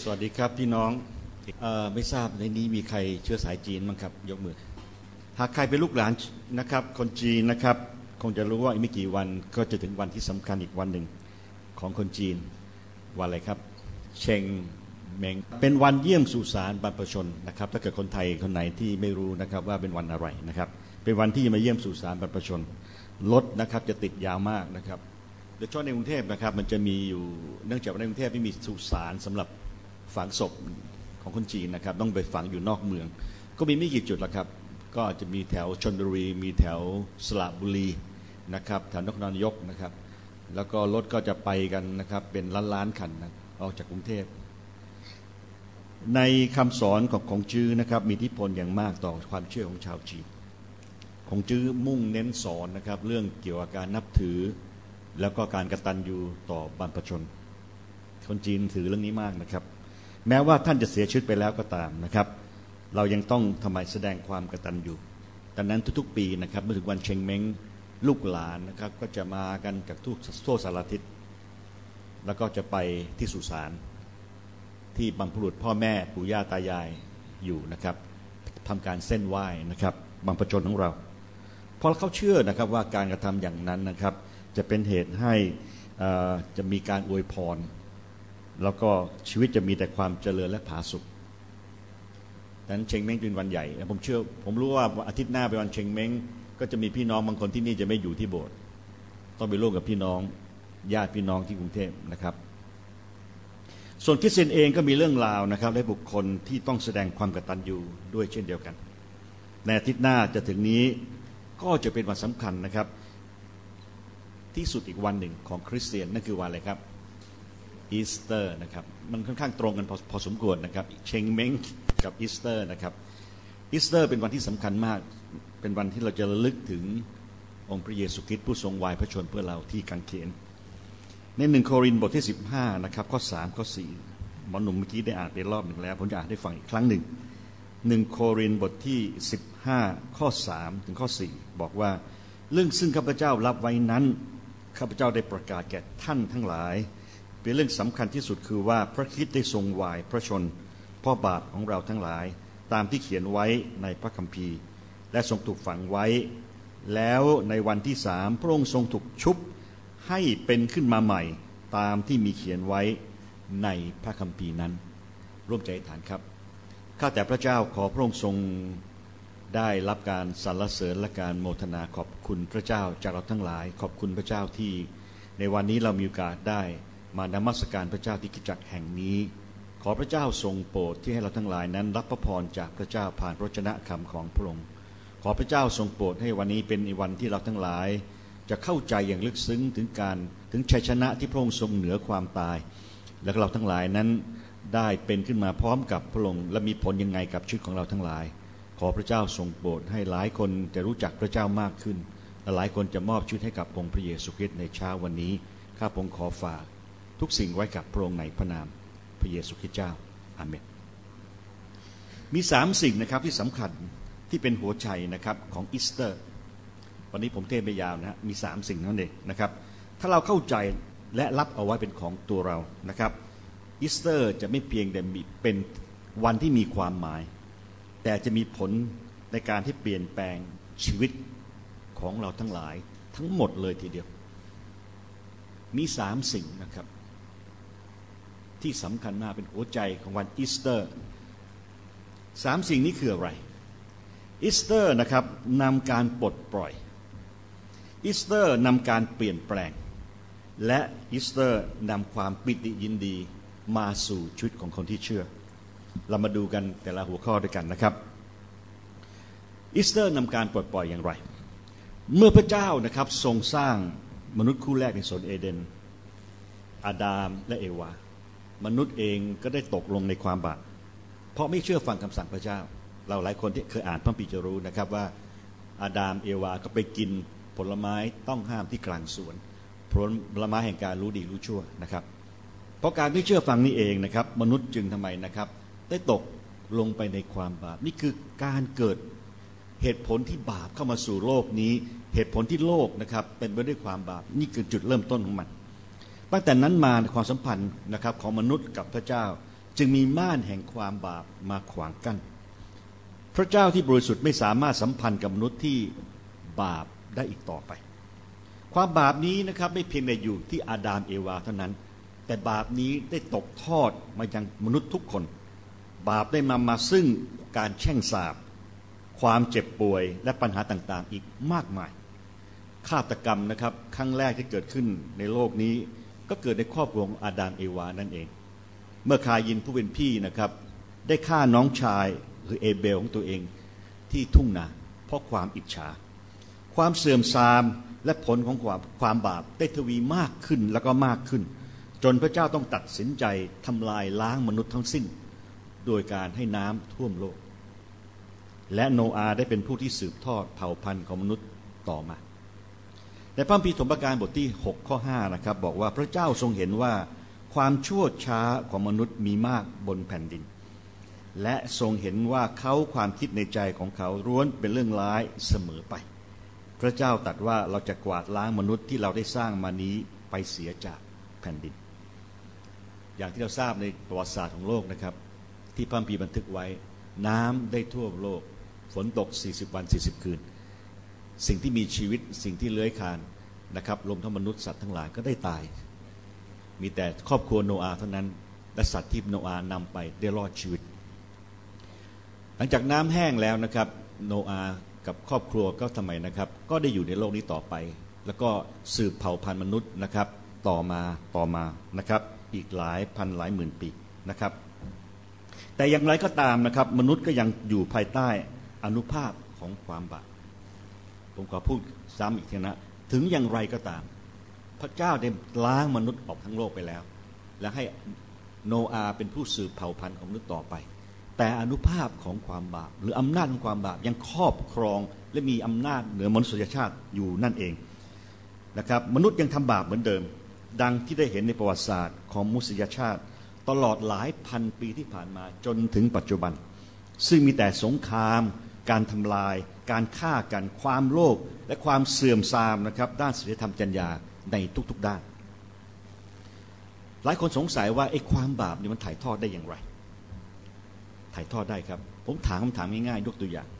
วัสดีครับพี่น้องไม่ทราบในนี้มีใครเชื้อสายจีนมั้งครับยกมือหากใครเป็นลูกหลานนะครับคนจีนนะครับคงจะรู้ว่าอีกไม่กี่วันก็จะถึงวันที่สำคัญอีกวันหนึ่งของคนจีนวันอะไรครับเชงเม้งเป็นวันเยี่ยมสุสานบรรพชนนะครับถ้าเกิดคนไทยคนไหนที่ไม่รู้นะครับว่าเป็นวันอะไรนะครับเป็นวันที่จะมาเยี่ยมสุสานบรรพชนรถนะครับจะติดยาวมากนะครับโดยเฉพาะในกรุงเทพนะครับมันจะมีอยู่เนื่องจากในกรุงเทพไม่มีสุสานสำหรับฝังศพของคนจีนนะครับต้องไปฝังอยู่นอกเมืองก็มีไม่กี่จุดละครับก็จะมีแถวชลบุรีมีแถวสระบุรีนะครับแถวนครนายกนะครับแล้วก็รถก็จะไปกันนะครับเป็นล้านๆคันนะออกจากกรุงเทพในคำสอนของจื้อนะครับมีอิทธิพลอย่างมากต่อความเชื่อของชาวจีนของจื้อมุ่งเน้นสอนนะครับเรื่องเกี่ยวกับการนับถือแล้วก็การกตัญญูต่อบรรพชนคนจีนถือเรื่องนี้มากนะครับแม้ว่าท่านจะเสียชีวิตไปแล้วก็ตามนะครับเรายังต้องทำไมแสดงความกตัญญูดังนั้นทุกๆปีนะครับเมื่อถึงวันเชงเม้งลูกหลานนะครับก็จะมากันจากทั่วสารทิศแล้วก็จะไปที่สุสานที่บรรพบุรุษพ่อแม่ปู่ย่าตายายอยู่นะครับทำการเส้นไหว้นะครับบรรพชนของเราเพราะเขาเชื่อนะครับว่าการกระทำอย่างนั้นนะครับจะเป็นเหตุให้จะมีการอวยพรแล้วก็ชีวิตจะมีแต่ความเจริญและผาสุกดังนั้นเชงเม้งเป็นวันใหญ่ผมรู้ว่าอาทิตย์หน้าเป็นวันเชงเม้งก็จะมีพี่น้องบางคนที่นี่จะไม่อยู่ที่โบสถ์ต้องไปร่วมกับพี่น้องญาติพี่น้องที่กรุงเทพนะครับส่วนคริสเตียนเองก็มีเรื่องราวนะครับและบุคคลที่ต้องแสดงความกตัญญูด้วยเช่นเดียวกันในอาทิตย์หน้าจะถึงนี้ก็จะเป็นวันสำคัญนะครับที่สุดอีกวันหนึ่งของคริสเตียนนั่นคือวันอะไรครับอีสเตอร์นะครับมันค่อนข้างตรงกันพอสมควรนะครับเชงเม้งกับอีสเตอร์นะครับอีสเตอร์เป็นวันที่สำคัญมากเป็นวันที่เราจะระลึกถึงองค์พระเยซูคริสต์ผู้ทรงวายพระชนเพื่อเราที่กางเขนใน1 โครินธ์บทที่15นะครับข้อ3ข้อ4หมอหนุ่มเมื่อกี้ได้อ่านไปรอบหนึ่งแล้วผมจะอ่านให้ฟังอีกครั้งหนึ่ง1 โครินธ์บทที่15ข้อ3ถึงข้อ4บอกว่าเรื่องซึ่งข้าพเจ้ารับไว้นั้นข้าพเจ้าได้ประกาศแก่ท่านทั้งหลายเป็นเรื่องสำคัญที่สุดคือว่าพระคริสต์ได้ทรงวายพระชนพ่อบาปของเราทั้งหลายตามที่เขียนไว้ในพระคัมภีร์และทรงถูกฝังไว้แล้วในวันที่3พระองค์ทรงถูกชุบให้เป็นขึ้นมาใหม่ตามที่มีเขียนไว้ในพระคัมภีร์นั้นร่วมใจอธิษฐานครับข้าแต่พระเจ้าขอพระองค์ทรงได้รับการสรรเสริญและการโมทนาขอบคุณพระเจ้าจากเราทั้งหลายขอบคุณพระเจ้าที่ในวันนี้เรามีโอกาสได้มานมัสการพระเจ้าที่คริสตจักรแห่งนี้ขอพระเจ้าทรงโปรดที่ให้เราทั้งหลายนั้นรับพระพรจากพระเจ้าผ่านพระวจนะคำของพระองค์ขอพระเจ้าทรงโปรดให้วันนี้เป็นวันที่เราทั้งหลายจะเข้าใจอย่างลึกซึ้งถึงชัยชนะที่พระองค์ทรงเหนือความตายและเราทั้งหลายนั้นได้เป็นขึ้นมาพร้อมกับพระองค์และมีผลยังไงกับชีวิตของเราทั้งหลายขอพระเจ้าทรงโปรดให้หลายคนจะรู้จักพระเจ้ามากขึ้นและหลายคนจะมอบชีวิตให้กับองค์พระเยซูคริสต์ในเช้าวันนี้ข้าพระองค์ขอฝากทุกสิ่งไว้กับพระองค์ในพระนามพระเยซูคริสต์เจ้าอาเมนมี3สิ่งนะครับที่สำคัญที่เป็นหัวใจนะครับของอีสเตอร์วันนี้ผมเทศไปยาวนะมี3สิ่งนั่นเองนะครับถ้าเราเข้าใจและรับเอาไว้เป็นของตัวเรานะครับอีสเตอร์จะไม่เพียงแต่เป็นวันที่มีความหมายแต่จะมีผลในการที่เปลี่ยนแปลงชีวิตของเราทั้งหลายทั้งหมดเลยทีเดียวมี3สิ่งนะครับที่สำคัญมากเป็นหัวใจของวันอีสเตอร์3สิ่งนี้คืออะไรอีสเตอร์นะครับนำการปลดปล่อยอีสเตอร์นำการเปลี่ยนแปลงและอีสเตอร์นำความปิติยินดีมาสู่ชีวิตของคนที่เชื่อเรามาดูกันแต่ละหัวข้อด้วยกันนะครับอีสเตอร์นำการปลดปล่อยอย่างไรเมื่อพระเจ้านะครับทรงสร้างมนุษย์คู่แรกในสวนเอเดนอาดามและเอวามนุษย์เองก็ได้ตกลงในความบาปเพราะไม่เชื่อฟังคำสั่งพระเจ้าเราหลายคนที่เคยอ่านพระคัมภีร์จะรู้นะครับว่าอาดามเอวาก็ไปกินผลไม้ต้องห้ามที่กลางสวนผลไม้แห่งการรู้ดีรู้ชั่วนะครับเพราะการไม่เชื่อฟังนี่เองนะครับมนุษย์จึงทำไมนะครับได้ตกลงไปในความบาปนี่คือการเกิดเหตุผลที่บาปเข้ามาสู่โลกนี้เหตุผลที่โลกนะครับเป็นไปด้วยความบาปนี่คือจุดเริ่มต้นของมันตั้งแต่นั้นมาความสัมพันธ์นะครับของมนุษย์กับพระเจ้าจึงมีม่านแห่งความบาปมาขวางกั้นพระเจ้าที่บริสุทธิ์ไม่สามารถสัมพันธ์กับมนุษย์ที่บาปได้อีกต่อไปความบาปนี้นะครับไม่เพียงแต่อยู่ที่อาดัมเอวาเท่านั้นแต่บาปนี้ได้ตกทอดมายังมนุษย์ทุกคนบาปได้นำมาซึ่งการแช่งสาปความเจ็บป่วยและปัญหาต่างๆอีกมากมายฆาตกรรมนะครับครั้งแรกที่เกิดขึ้นในโลกนี้ก็เกิดในครอบครัวของอาดัมเอวานั่นเองเมื่อคายินผู้เป็นพี่นะครับได้ฆ่าน้องชายคือเอเบลของตัวเองที่ทุ่งนาเพราะความอิจฉาความเสื่อมทรามและผลของความบาปได้ทวีมากขึ้นแล้วก็มากขึ้นจนพระเจ้าต้องตัดสินใจทำลายล้างมนุษย์ทั้งสิ้นโดยการให้น้ำท่วมโลกและโนอาห์ได้เป็นผู้ที่สืบทอดเผ่าพันธุ์ของมนุษย์ต่อมาในพระคัมภีร์ธมการบทที่6ข้อ5นะครับบอกว่าพระเจ้าทรงเห็นว่าความชั่วช้าของมนุษย์มีมากบนแผ่นดินและทรงเห็นว่าความคิดในใจของเขาล้วนเป็นเรื่องร้ายเสมอไปพระเจ้าตรัสว่าเราจะกวาดล้างมนุษย์ที่เราได้สร้างมานี้ไปเสียจากแผ่นดินอย่างที่เราทราบในประวัติศาสตร์ของโลกนะครับที่พระคัมภีร์บันทึกไว้น้ำได้ท่วมโลกฝนตก40วัน40คืนสิ่งที่มีชีวิตสิ่งที่เลื้อยคลานนะครับรวมทั้งมนุษย์สัตว์ทั้งหลายก็ได้ตายมีแต่ครอบครัวโนอาห์เท่านั้นและสัตว์ที่โนอาห์นำไปได้รอดชีวิตหลังจากน้ำแห้งแล้วนะครับโนอาห์กับครอบครัวก็ทำไมนะครับก็ได้อยู่ในโลกนี้ต่อไปแล้วก็สืบเผ่าพันธุ์มนุษย์นะครับต่อมานะครับอีกหลายพันหลายหมื่นปีนะครับแต่อย่างไรก็ตามนะครับมนุษย์ก็ยังอยู่ภายใต้อานุภาพของความบาปผมขอพูดซ้ำอีกทีนะถึงอย่างไรก็ตามพระเจ้าได้ล้างมนุษย์ออกทั้งโลกไปแล้วและให้โนอาห์เป็นผู้สืบเผ่าพันธุ์ของมนุษย์ต่อไปแต่อานุภาพของความบาปหรืออำนาจของความบาปยังครอบครองและมีอำนาจเหนือมนุษยชาติอยู่นั่นเองนะครับมนุษย์ยังทำบาปเหมือนเดิมดังที่ได้เห็นในประวัติศาสตร์ของมนุษยชาติตลอดหลายพันปีที่ผ่านมาจนถึงปัจจุบันซึ่งมีแต่สงครามการทำลายการฆ่ากันความโลภและความเสื่อมทรามนะครับด้านศีลธรรมจรรยาในทุกๆด้านหลายคนสงสัยว่าไอ้ความบาปนี่มันถ่ายทอดได้อย่างไรถ่ายทอดได้ครับผมถามคำถามง่ายๆยกตัวอย่าง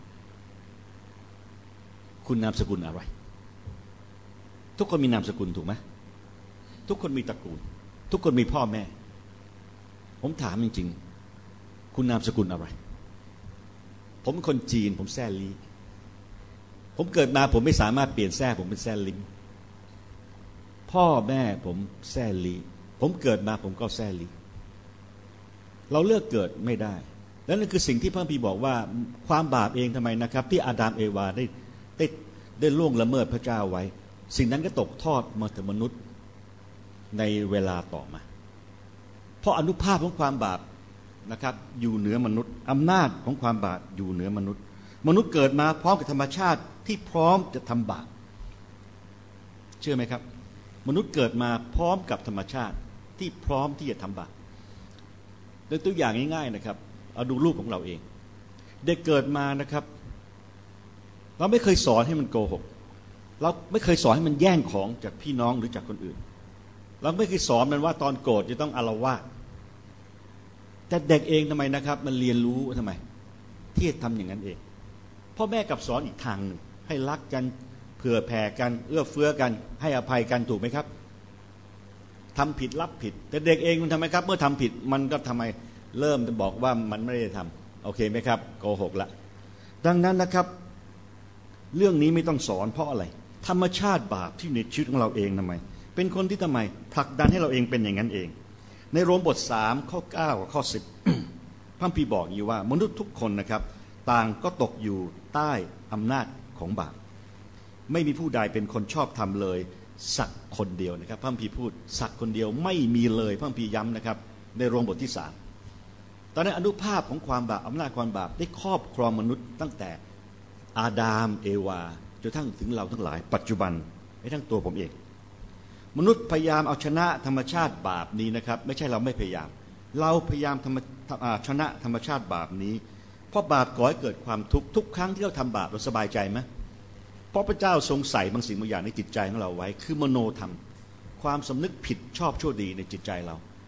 คุณนามสกุลอะไรทุกคนมีนามสกุลถูกไหมทุกคนมีตระกูลทุกคนมีพ่อแม่ผมถามจริงๆคุณนามสกุลอะไรผมเป็นคนจีนผมแซ่ลีผมเกิดมาผมไม่สามารถเปลี่ยนแซ่ผมเป็นแซ่ลิงพ่อแม่ผมแซ่ลีผมเกิดมาผมก็แซ่ลีเราเลือกเกิดไม่ได้และนั่นคือสิ่งที่พระคัมภีร์บอกว่าความบาปเองทำไมนะครับที่อาดัมเอวาได้ล่วงละเมิดพระเจ้าไว้สิ่งนั้นก็ตกทอดมาถึงมนุษย์ในเวลาต่อมาเพราะอานุภาพของความบาปนะครับอยู่เหนือมนุษย์อำนาจของความบาปอยู่เหนือมนุษย์มนุษย์เกิดมาพร้อมกับธรรมชาติที่พร้อมจะทำบาปเชื่อไหมครับมนุษย์เกิดมาพร้อมกับธรรมชาติที่พร้อมที่จะทำบาปโดยตัวอย่างง่ายๆนะครับเอาดูลูกของเราเองเด็กเกิดมานะครับเราไม่เคยสอนให้มันโกหกเราไม่เคยสอนให้มันแย่งของจากพี่น้องหรือจากคนอื่นเราไม่เคยสอนมันว่าตอนโกรธจะต้องอาละวาดแต่เด็กเองทำไมนะครับมันเรียนรู้ทำไมที่จะทำอย่างนั้นเองพ่อแม่กับสอนอีกทางหนึ่งให้รักกันเผื่อแผ่กันเอื้อเฟื้อกันให้อภัยกันถูกไหมครับทำผิดรับผิดแต่เด็กเองมันทำไมครับเมื่อทำผิดมันก็ทำไมเริ่มจะบอกว่ามันไม่ได้ทำโอเคไหมครับโกหกละดังนั้นนะครับเรื่องนี้ไม่ต้องสอนเพราะอะไรธรรมชาติบาปที่ในชีวิตของเราเองทำไมเป็นคนที่ทำไมผลักดันให้เราเองเป็นอย่างนั้นเองในโรมบท3ข้อ9กับข้อ10พระคัมภีร์บอกอยู่ว่ามนุษย์ทุกคนนะครับต่างก็ตกอยู่ใต้อำนาจของบาปไม่มีผู้ใดเป็นคนชอบธรรมเลยสักคนเดียวนะครับพระคัมภีร์พูดสักคนเดียวไม่มีเลยพระคัมภีร์ย้ำนะครับในโรมบทที่3ตอนนั้นอนุภาพของความบาปอำนาจความบาปได้ครอบครองมนุษย์ตั้งแต่อาดัมเอวาจนถึงเราทั้งหลายปัจจุบันให้ทั้งตัวผมเองมนุษย์พยายามเอาชนะธรรมชาติบาปนี้นะครับไม่ใช่เราไม่พยายามเราพยายามชนะธรรมชาติบาปนี้เพราะบาปก่อให้เกิดความทุกข์ทุกครั้งที่เราทำบาปเราสบายใจไหมเพราะพระเจ้าทรงใส่บางสิ่งบางอย่างในจิตใจของเราไว้คือมโนธรรมความสำนึกผิดชอบชั่วดีในจิตใจเรา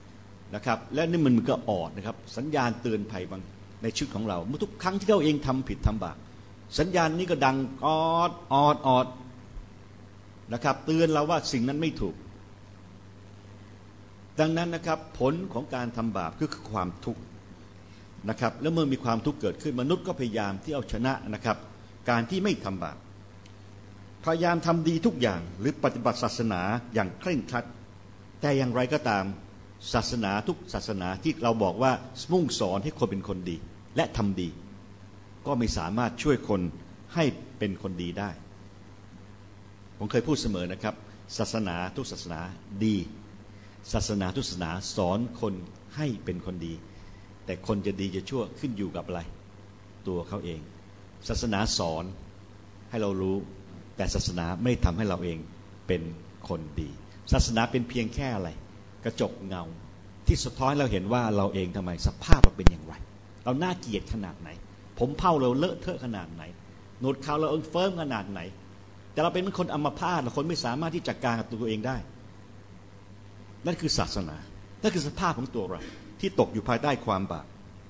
นะครับและนี่มันก็ออดนะครับสัญญาณเตือนภัยบางในชีวิตของเราเมื่อทุกครั้งที่เราเองทำผิดทำบาปสัญญาณนี้ก็ดังออดนะครับเตือนเราว่าสิ่งนั้นไม่ถูกดังนั้นนะครับผลของการทำบาปก็คือความทุกข์นะครับแล้วเมื่อมีความทุกข์เกิดขึ้นมนุษย์ก็พยายามที่เอาชนะนะครับการที่ไม่ทำบาปพยายามทำดีทุกอย่างหรือปฏิบัติศาสนาอย่างเคร่งครัดแต่อย่างไรก็ตามศาสนาทุกศาสนาที่เราบอกว่ามุ่งสอนให้คนเป็นคนดีและทำดีก็ไม่สามารถช่วยคนให้เป็นคนดีได้ผมเคยพูดเสมอนะครับศาสนาทุกศาสนาดีศาสนาทุกศาสนาสอนคนให้เป็นคนดีแต่คนจะดีจะชั่วขึ้นอยู่กับอะไรตัวเขาเองศาสนาสอนให้เรารู้แต่ศาสนาไม่ทำให้เราเองเป็นคนดีศาสนาเป็นเพียงแค่อะไรกระจกเงาที่สะท้อนเราเห็นว่าเราเองทำไมสภาพเราเป็นอย่างไรเราน่าเกลียดขนาดไหนผมเผ้าเราเลอะเทอะขนาดไหนหนวดเขาเราเฟิร์มขนาดไหนแต่เราเป็นคนอัมพาตเราคนไม่สามารถที่จัดการกับตัวเองได้นั่นคือศาสนานั่นคือสภาพของตัวเราที่ตกอยู่ภายใต้ความบาป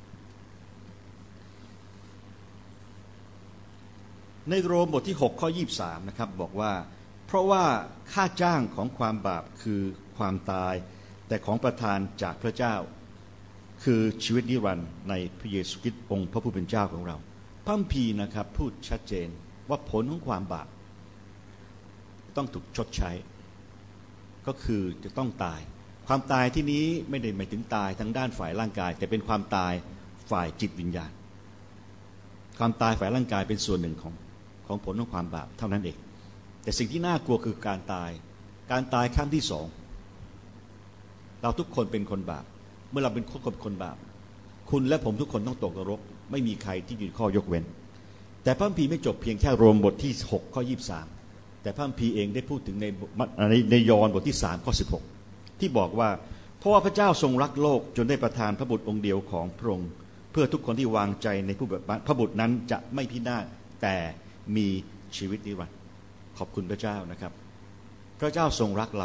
ในโรมบทที่6ข้อ23นะครับบอกว่าเพราะว่าค่าจ้างของความบาปคือความตายแต่ของประทานจากพระเจ้าคือชีวิตนิรันดร์ในพระเยซูคริสต์องค์พระผู้เป็นเจ้าของเราพระคัมภีร์นะครับพูดชัดเจนว่าผลของความบาปต้องถูกชดใช้ก็คือจะต้องตายความตายที่นี้ไม่ได้หมายถึงตายทางด้านฝ่ายร่างกายแต่เป็นความตายฝ่ายจิตวิญญาณความตายฝ่ายร่างกายเป็นส่วนหนึ่งของผลของความบาปเท่านั้นเองแต่สิ่งที่น่ากลัวคือการตายครั้งที่สองเราทุกคนเป็นคนบาปเมื่อเราเป็นคนบาปคุณและผมทุกคนต้องตกนรกไม่มีใครที่อยู่ข้อยกเว้นแต่พระคัมภีร์ไม่จบเพียงแค่โรมบทที่6ข้อ23แต่พระคัมภีร์เองได้พูดถึงในยอห์นบทที่3ข้อ16ที่บอกว่าเพราะว่าพระเจ้าทรงรักโลกจนได้ประทานพระบุตรองค์เดียวของพระองค์เพื่อทุกคนที่วางใจในพระบุตรนั้นจะไม่พินาศแต่มีชีวิตนิรันดร์ขอบคุณพระเจ้านะครับพระเจ้าทรงรักเรา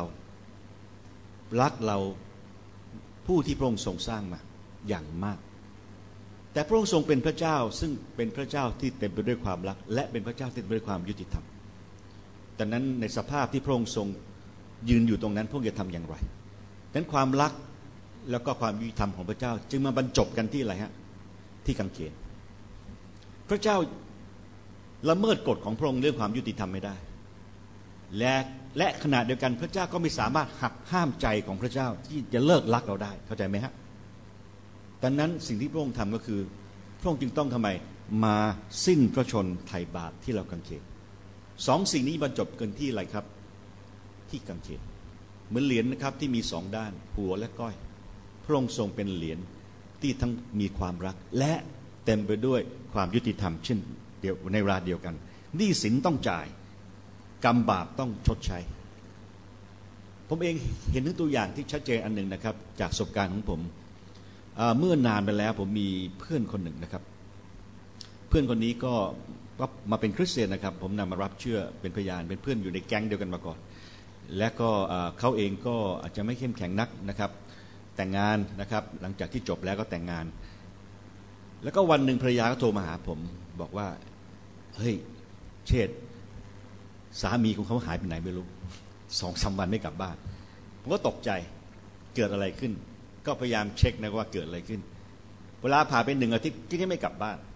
ผู้ที่พระองค์ทรงสร้างมาอย่างมากแต่พระองค์ทรงเป็นพระเจ้าซึ่งเป็นพระเจ้าที่เต็มไปด้วยความรักและเป็นพระเจ้าที่เต็มไปด้วยความยุติธรรมดังนั้นในสภาพที่พระองค์ทรงยืนอยู่ตรงนั้นพระองค์จะทำอย่างไรดังนั้นความรักแล้วก็ความยุติธรรมของพระเจ้าจึงมาบรรจบกันที่อะไรฮะที่กางเขนพระเจ้าละเมิดกฎของพระองค์เรื่องความยุติธรรมไม่ได้และขณะเดียวกันพระเจ้าก็ไม่สามารถหักห้ามใจของพระเจ้าที่จะเลิกรักเราได้เข้าใจไหมฮะดังนั้นสิ่งที่พระองค์ทำก็คือพระองค์จึงต้องทำไมมาสิ้นพระชนไถ่บาปที่เรากางเขนสองสิ่งนี้บรรจบกันที่อะไรครับที่กางเขนเหมือนเหรียญนะครับที่มีสองด้านหัวและก้อยพระองค์ทรงเป็นเหรียญที่ทั้งมีความรักและเต็มไปด้วยความยุติธรรมเช่นเดียวในเวลาเดียวกันหนี้สินต้องจ่ายกรรมบาปต้องชดใช้ผมเองเห็นถึงตัวอย่างที่ชัดเจนอันหนึ่งนะครับจากประสบการณ์ของผมเมื่อนานไปแล้วผมมีเพื่อนคนหนึ่งนะครับเพื่อนคนนี้ก็มาเป็นคริสเตียนนะครับผมนำมารับเชื่อเป็นพยานเป็นเพื่อนอยู่ในแก๊งเดียวกันมาก่อนและก็เขาเองก็อาจจะไม่เข้มแข็งนักนะครับแต่งงานนะครับหลังจากที่จบแล้วก็แต่งงานแล้วก็วันหนึ่งภรรยาก็โทรมาหาผมบอกว่าเฮ้ยเชษฐ์สามีของเขาหายไปไหนไม่รู้2-3 วันไม่กลับบ้านผมก็ตกใจเกิดอะไรขึ้นก็พยายามเช็คนะว่าเกิดอะไรขึ้นเวลาผ่านไป1 อาทิตย์ที่ไม่กลับบ้าน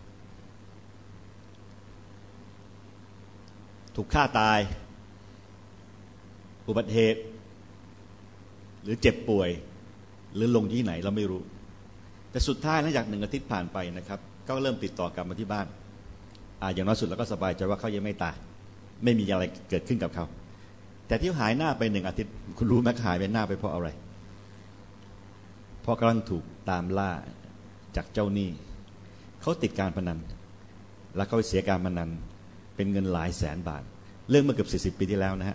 ถูกฆ่าตายอุบัติเหตุหรือเจ็บป่วยหรือลงที่ไหนเราไม่รู้แต่สุดท้ายหลังจาก1 อาทิตย์ผ่านไปนะครับก็เริ่มติดต่อกลับมาที่บ้านอย่างน้อยสุดเราก็สบายใจว่าเขายังไม่ตายไม่มีอะไรเกิดขึ้นกับเขาแต่ที่หายหน้าไป1 อาทิตย์คุณรู้ไหมหายไปหน้าไปเพราะอะไรเพราะกำลังถูกตามล่าจากเจ้าหนี้เขาติดการพนันแล้วเขาเสียการพนันเป็นเงินหลายแสนบาทเรื่องเมื่อเกือบ40 ปีที่แล้วนะฮะ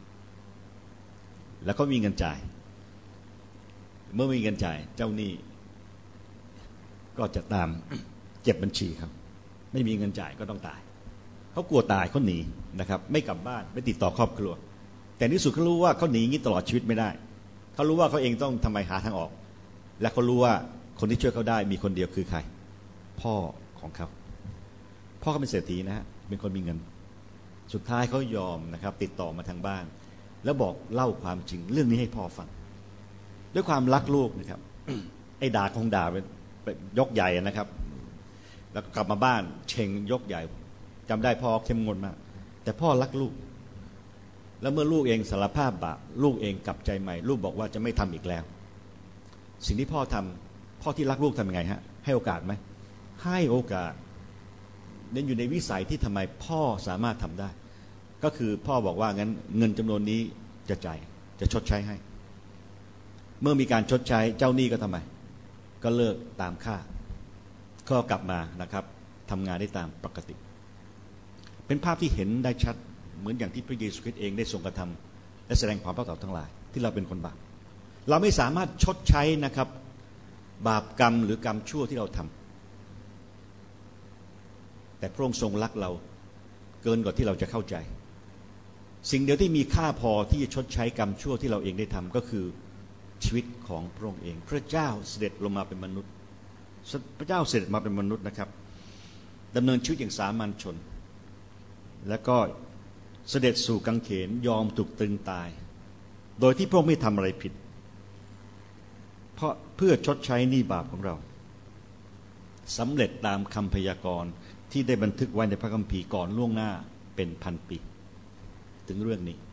แล้วก็มีเงินจ่ายเมื่อมีเงินจ่ายเจ้าหนี้ก็จะตามเก็บบัญชีครับไม่มีเงินจ่ายก็ต้องตายเขากลัวตายเขาหนีนะครับไม่กลับบ้านไม่ติดต่อครอบครัวแต่ในที่สุดเขารู้ว่าเขาหนีงี้ตลอดชีวิตไม่ได้เขารู้ว่าเขาเองต้องทำไมหาทางออกและเขารู้ว่าคนที่ช่วยเขาได้มีคนเดียวคือใครพ่อของเขาพ่อเขาเป็นเศรษฐีนะฮะเป็นคนมีเงินสุดท้ายเขายอมนะครับติดต่อมาทางบ้านแล้วบอกเล่าความจริงเรื่องนี้ให้พ่อฟังด้วยความรักลูกนะครับ ไอ้ด่าคงด่าไปยกใหญ่นะครับแล้วกลับมาบ้านเชงยกใหญ่จำได้พ่อเข้มงวดมากแต่พ่อรักลูกแล้วเมื่อลูกเองสารภาพบาปลูกเองกลับใจใหม่ลูกบอกว่าจะไม่ทำอีกแล้วสิ่งที่พ่อทำพ่อที่รักลูกทำยังไงฮะให้โอกาสไหมให้โอกาสนั่นอยู่ในวิสัยที่ทำไมพ่อสามารถทำได้ก็คือพ่อบอกว่างั้นเงินจำนวนนี้จะจ่ายจะชดใช้ให้เมื่อมีการชดใช้เจ้าหนี้ก็ทำไมก็เลิกตามค่าก็กลับมานะครับทำงานได้ตามปกติเป็นภาพที่เห็นได้ชัดเหมือนอย่างที่พระเยซูคริสต์เองได้ทรงกระทำและแสดงความรับผิดชอบทั้งหลายที่เราเป็นคนบาปเราไม่สามารถชดใช้นะครับบาปกรรมหรือกรรมชั่วที่เราทำแต่พระองค์ทรงรักเราเกินกว่าที่เราจะเข้าใจสิ่งเดียวที่มีค่าพอที่จะชดใช้กรรมชั่วที่เราเองได้ทำก็คือชีวิตของพระองค์เองพระเจ้าเสด็จลงมาเป็นมนุษย์พระเจ้าเสด็จมาเป็นมนุษย์นะครับดำเนินชีวิตอย่างสามัญชนแล้วก็เสด็จสู่กังเขนยอมถูกตรึงตายโดยที่พระองค์ไม่ทำอะไรผิดเพราะเพื่อชดใช้หนี้บาปของเราสำเร็จตามคำพยากรณ์ที่ได้บันทึกไว้ในพระคัมภีร์ก่อนล่วงหน้าเป็นพันปีถึงเรื่องนี้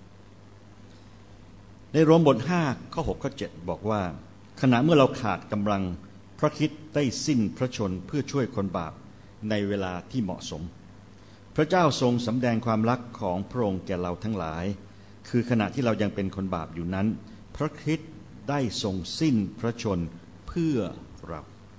ในโรมบท5ข้อ6ข้อ7บอกว่าขณะเมื่อเราขาดกำลังพระคริสต์ได้สิ้นพระชนเพื่อช่วยคนบาปในเวลาที่เหมาะสมพระเจ้าทรงสำแดงความรักของพระองค์แก่เราทั้งหลายคือขณะที่เรายังเป็นคนบาปอยู่นั้นพระคริสต์ได้ทรงสิ้นพระชนเพื่อเรา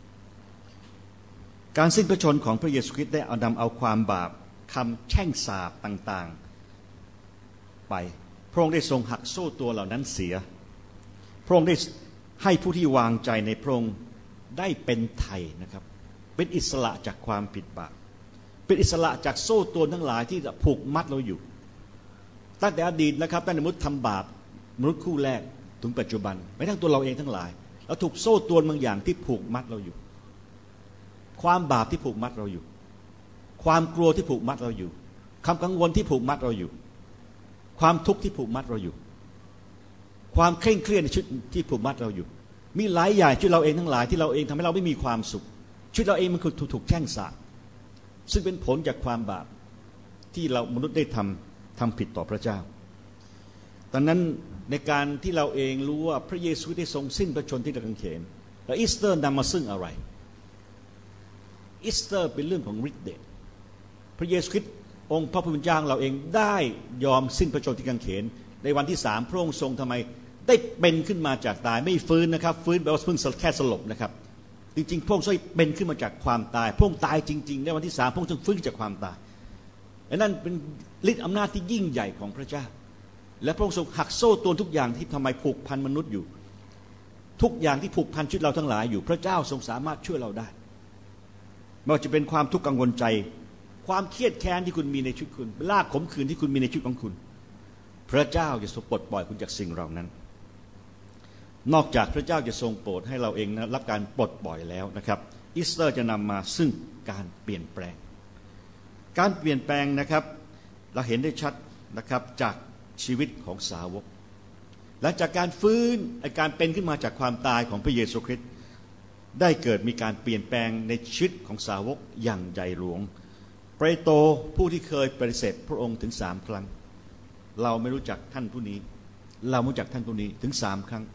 การสิ้นพระชนของพระเยซูคริสต์ได้นำเอาความบาปคำแช่งสาปต่างๆไปพระองค์ได้ทรงหักโซ่ตัวเหล่านั้นเสียพระองค์ได้ให้ผู้ที่วางใจในพระองค์ได้เป็นไถ่นะครับเป็นอิสระจากความผิดบาปเป็นอิสระจากโซ่ตรวนทั้งหลายที่ผูกมัดเราอยู่ตั้งแต่อดีตนะครับตั้งแต่มนุษย์ทำบาปมนุษย์คู่แรกถึงปัจจุบันแม้ทั้งตัวเราเองทั้งหลายเราถูกโซ่ตรวนบางอย่างที่ผูกมัดเราอยู่ความบาปที่ผูกมัดเราอยู่ความกลัวที่ผูกมัดเราอยู่ความกังวลที่ผูกมัดเราอยู่ความทุกข์ที่ผูกมัดเราอยู่ความเคร่งเครียดในชีวิตที่ผูกมัดเราอยู่มีหลายอย่างชีวิตเราเองทั้งหลายที่เราเองทำให้เราไม่มีความสุขชีวิตเราเองมันคือถูกแช่งสาปซึ่งเป็นผลจากความบาปที่เรามนุษย์ได้ทำผิดต่อพระเจ้าดังนั้นในการที่เราเองรู้ว่าพระเยซูได้ทรงสิ้นพระชนม์ที่ตะกังเขนและอีสเตอร์นำมาซึ่งอะไรอีสเตอร์เป็นเรื่องของฤทธิ์เดชพระเยซูคริสต์องค์พระผู้เป็นเจ้าเราเองได้ยอมสิ้นพระชนม์ที่กังเขนในวันที่3พระองค์ทรงทำไมได้เป็นขึ้นมาจากตายไม่ฟื้นนะครับฟื้นแปลว่าเพิ่งแค่สลบนะครับจริงๆพระองค์ทรงเป็นขึ้นมาจากความตายพระองค์ตายจริงๆในวันที่3พระองค์ทรงฟื้นจากความตายและนั่นเป็นฤทธิ์อำนาจที่ยิ่งใหญ่ของพระเจ้าและพระองค์ทรงหักโซ่ตรวนทุกอย่างที่ทำไมผูกพันมนุษย์อยู่ทุกอย่างที่ผูกพันชีวิตเราทั้งหลายอยู่พระเจ้าทรงสามารถช่วยเราได้ไม่ว่าจะเป็นความทุกข์กังวลใจความเครียดแค้นที่คุณมีในชีวิตคุณลากขมขื่นที่คุณมีในชีวิตของคุณพระเจ้าจะทรงปลดปล่อยคุณจากสิ่งเหล่านั้นนอกจากพระเจ้าจะทรงโปรดให้เราเองนะรับการปลดปล่อยแล้วนะครับอีสเตอร์จะนำมาซึ่งการเปลี่ยนแปลงการเปลี่ยนแปลงนะครับเราเห็นได้ชัดนะครับจากชีวิตของสาวกและจากการฟื้นการเป็นขึ้นมาจากความตายของพระเยซูคริสต์ได้เกิดมีการเปลี่ยนแปลงในชีวิตของสาวกอย่างใหญ่หลวงเปโตรผู้ที่เคยปฏิเสธพระองค์ถึง3 ครั้งเราไม่รู้จักท่านผู้นี้เรารู้จักท่านผู้นี้ถึง3 ครั้ง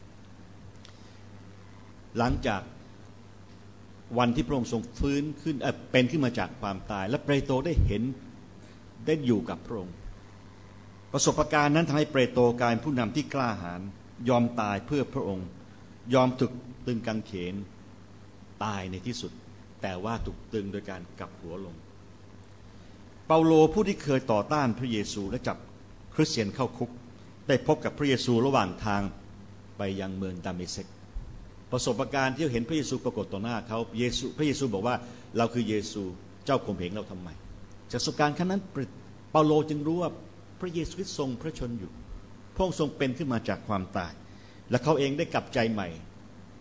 หลังจากวันที่พระองค์ทรงฟื้นขึ้นเป็นขึ้นมาจากความตายและเปโตรได้เห็นได้อยู่กับพระองค์ประสบการณ์นั้นทำให้เปโตรกลายเป็นผู้นำที่กล้าหาญยอมตายเพื่อพระองค์ยอมถูกตึงกางเขนตายในที่สุดแต่ว่าถูกตึงโดยการกลับหัวลงเปาโลผู้ที่เคยต่อต้านพระเยซูและจับคริสเตียนเข้าคุกได้พบกับพระเยซูระหว่างทางไปยังเมืองดามัสกัสประสบการณ์ที่เห็นพระเยซูปรากฏต่อหน้าเขาพระเยซูบอกว่าเราคือเยซูเจ้าข่มเหงเราทำไมจากประสบการณ์ครั้งนั้นเปาโลจึงรู้ว่าพระเยซูคริสต์ทรงพระชนอยู่พระองค์ทรงเป็นขึ้นมาจากความตายและเขาเองได้กลับใจใหม่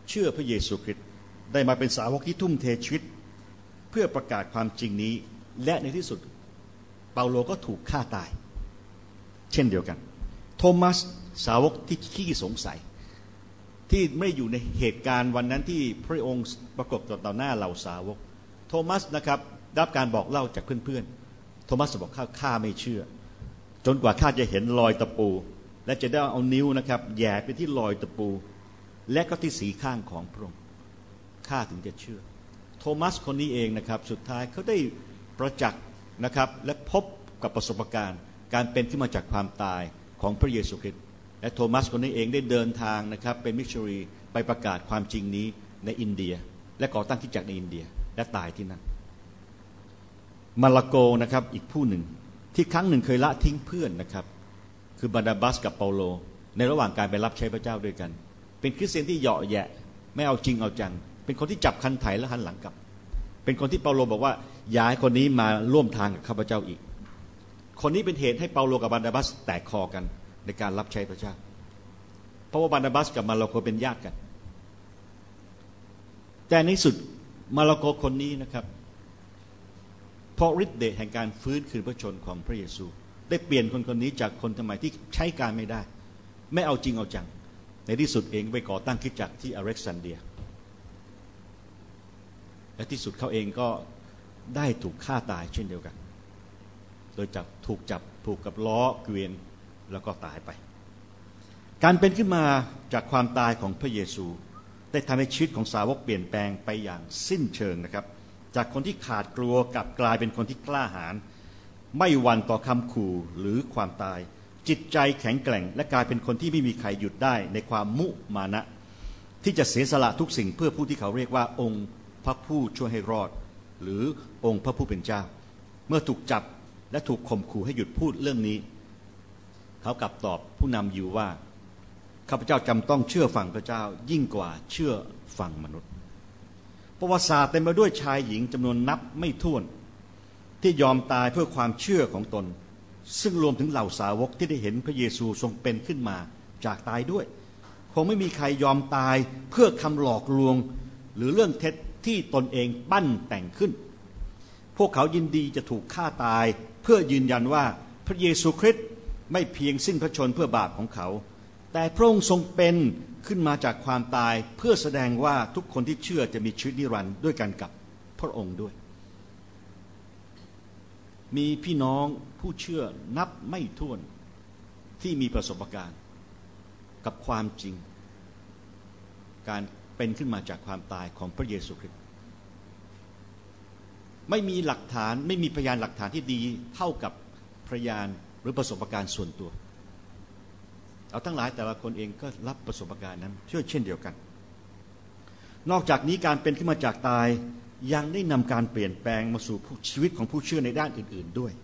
เชื่อพระเยซูคริสต์ได้มาเป็นสาวกที่ทุ่มเทชีวิตเพื่อประกาศความจริงนี้และในที่สุดเปาโลก็ถูกฆ่าตายเช่นเดียวกันโทมัสสาวกที่ขี้สงสัยที่ไม่อยู่ในเหตุการณ์วันนั้นที่พระองค์ปรากฏต่อหน้าเหล่าสาวกโทมัสนะครับรับการบอกเล่าจากเพื่อนๆโทมัสบอกข้าไม่เชื่อจนกว่าข้าจะเห็นรอยตะปูและจะได้เอานิ้วนะครับแหย่ไปที่รอยตะปูและก็ที่สีข้างของพระองค์ข้าถึงจะเชื่อโทมัสคนนี้เองนะครับสุดท้ายเขาได้ประจักษ์นะครับและพบกับประสบการณ์การเป็นขึ้นมาจากความตายของพระเยซูคริสต์และโทมัสคนนี้เองได้เดินทางนะครับเป็นมิชชันนารีไปประกาศความจริงนี้ในอินเดียและก่อตั้งคริสตจักรในอินเดียและตายที่นั่นมาระโกนะครับอีกผู้หนึ่งที่ครั้งหนึ่งเคยละทิ้งเพื่อนนะครับคือบานาบัสกับเปาโลในระหว่างการไปรับใช้พระเจ้าด้วยกันเป็นคริสเตียนที่เหยาะแยะไม่เอาจริงเอาจังเป็นคนที่จับคันไถแล้วหันหลังกลับเป็นคนที่เปาโลบอกว่าอย่าให้คนนี้มาร่วมทางกับข้าพเจ้าอีกคนนี้เป็นเหตุให้เปาโลกับบานาบัสแตกคอกันในการรับใช้พระเจ้าเพราะว่าบานาบัสกับมาระโกเป็นญาติกันแต่ในสุดมาระโกคนนี้นะครับเพราะฤทธิ์เดชแห่งการฟื้นคืนพระชนของพระเยซูได้เปลี่ยนคนคนนี้จากคนสมัยที่ใช้การไม่ได้ไม่เอาจริงเอาจังในที่สุดเองไปก่อตั้งคริสตจักรที่อเล็กซานเดรียและที่สุดเขาเองก็ได้ถูกฆ่าตายเช่นเดียวกันโดยถูกจับผูกกับล้อเกวียนแล้วก็ตายไปการเป็นขึ้นมาจากความตายของพระเยซูได้ทำให้ชีวิตของสาวกเปลี่ยนแปลงไปอย่างสิ้นเชิงนะครับจากคนที่ขาดกลัวกลับกลายเป็นคนที่กล้าหาญไม่หวั่นต่อคำขู่หรือความตายจิตใจแข็งแกร่งและกลายเป็นคนที่ไม่มีใครหยุดได้ในความมุมานะที่จะเสียสละทุกสิ่งเพื่อผู้ที่เขาเรียกว่าองค์พระผู้ช่วยให้รอดหรือองค์พระผู้เป็นเจ้าเมื่อถูกจับและถูกข่มขู่ให้หยุดพูดเรื่องนี้เขากลับตอบผู้นำอยู่ว่าข้าพเจ้าจำต้องเชื่อฟังพระเจ้ายิ่งกว่าเชื่อฟังมนุษย์ประวัติศาสตร์เต็มไปด้วยชายหญิงจำนวนนับไม่ถ้วนที่ยอมตายเพื่อความเชื่อของตนซึ่งรวมถึงเหล่าสาวกที่ได้เห็นพระเยซูทรงเป็นขึ้นมาจากตายด้วยคงไม่มีใครยอมตายเพื่อคำหลอกลวงหรือเรื่องเท็จที่ตนเองปั้นแต่งขึ้นพวกเขายินดีจะถูกฆ่าตายเพื่อยืนยันว่าพระเยซูคริสต์ไม่เพียงสิ้นพระชนเพื่อบาปของเขาแต่พระองค์ทรงเป็นขึ้นมาจากความตายเพื่อแสดงว่าทุกคนที่เชื่อจะมีชีวิตนิรันดร์ด้วยกันกับพระองค์ด้วยมีพี่น้องผู้เชื่อนับไม่ถ้วนที่มีประสบการณ์กับความจริงการเป็นขึ้นมาจากความตายของพระเยซูคริสต์ไม่มีหลักฐานไม่มีพยานหลักฐานที่ดีเท่ากับพยานหรือประสบการณ์ส่วนตัวเอาทั้งหลายแต่ละคนเองก็รับประสบการณ์นั้นเช่นเดียวกันนอกจากนี้การเป็นขึ้นมาจากตายยังได้นำการเปลี่ยนแปลงมาสู่ชีวิตของผู้เชื่อในด้านอื่นๆด้วย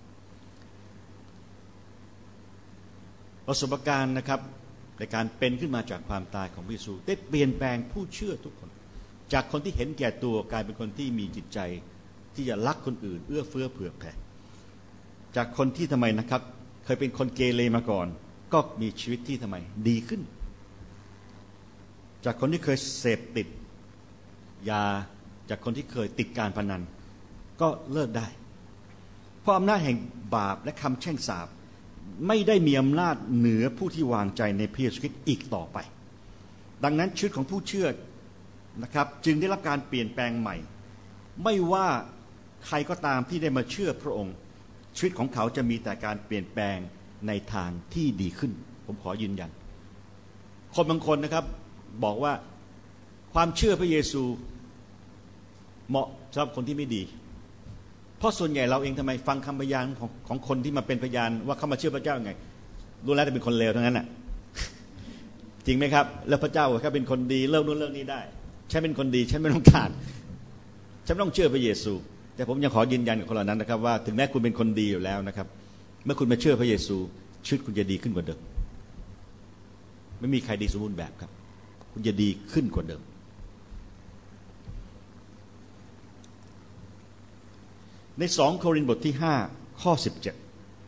ประสบการณ์นะครับในการเป็นขึ้นมาจากความตายของพระเยซูได้เปลี่ยนแปลงผู้เชื่อทุกคนจากคนที่เห็นแก่ตัวกลายเป็นคนที่มีจิตใจที่จะรักคนอื่นเอื้อเฟื้อเผื่อแผ่จากคนที่ทำไมนะครับเคยเป็นคนเกเรมาก่อนก็มีชีวิตที่ทำไมดีขึ้นจากคนที่เคยเสพติดยาจากคนที่เคยติดการพนันก็เลิกได้เพราะอำนาจแห่งบาปและคำแช่งสาปไม่ได้มีอำนาจเหนือผู้ที่วางใจในพระเยซูคริสต์อีกต่อไปดังนั้นชีวิตของผู้เชื่อนะครับจึงได้รับการเปลี่ยนแปลงใหม่ไม่ว่าใครก็ตามที่ได้มาเชื่อพระองค์ชีวิตของเขาจะมีแต่การเปลี่ยนแปลงในทางที่ดีขึ้นผมขอยืนยันคนบางคนนะครับบอกว่าความเชื่อพระเยซูเหมาะสำหรับคนที่ไม่ดีเพราะส่วนใหญ่เราเองทำไมฟังคำพยานของคนที่มาเป็นพยานว่าเขามาเชื่อพระเจ้าไงรู้แล้วจะเป็นคนเลวทั้งนั้นน่ะจริงไหมครับแล้วพระเจ้าเขาเป็นคนดีเลิกนู่นเลิกนี้ได้ฉันเป็นคนดีฉันไม่ต้องการฉันไม่ต้องเชื่อพระเยซูแต่ผมยังขอยืนยันกับคนเหล่านั้นนะครับว่าถึงแม้คุณเป็นคนดีอยู่แล้วนะครับเมื่อคุณมาเชื่อพระเยซูชีวิตคุณจะดีขึ้นกว่าเดิมไม่มีใครดีสมบูรณ์แบบครับคุณจะดีขึ้นกว่าเดิมใน2 โครินธ์บทที่5ข้อ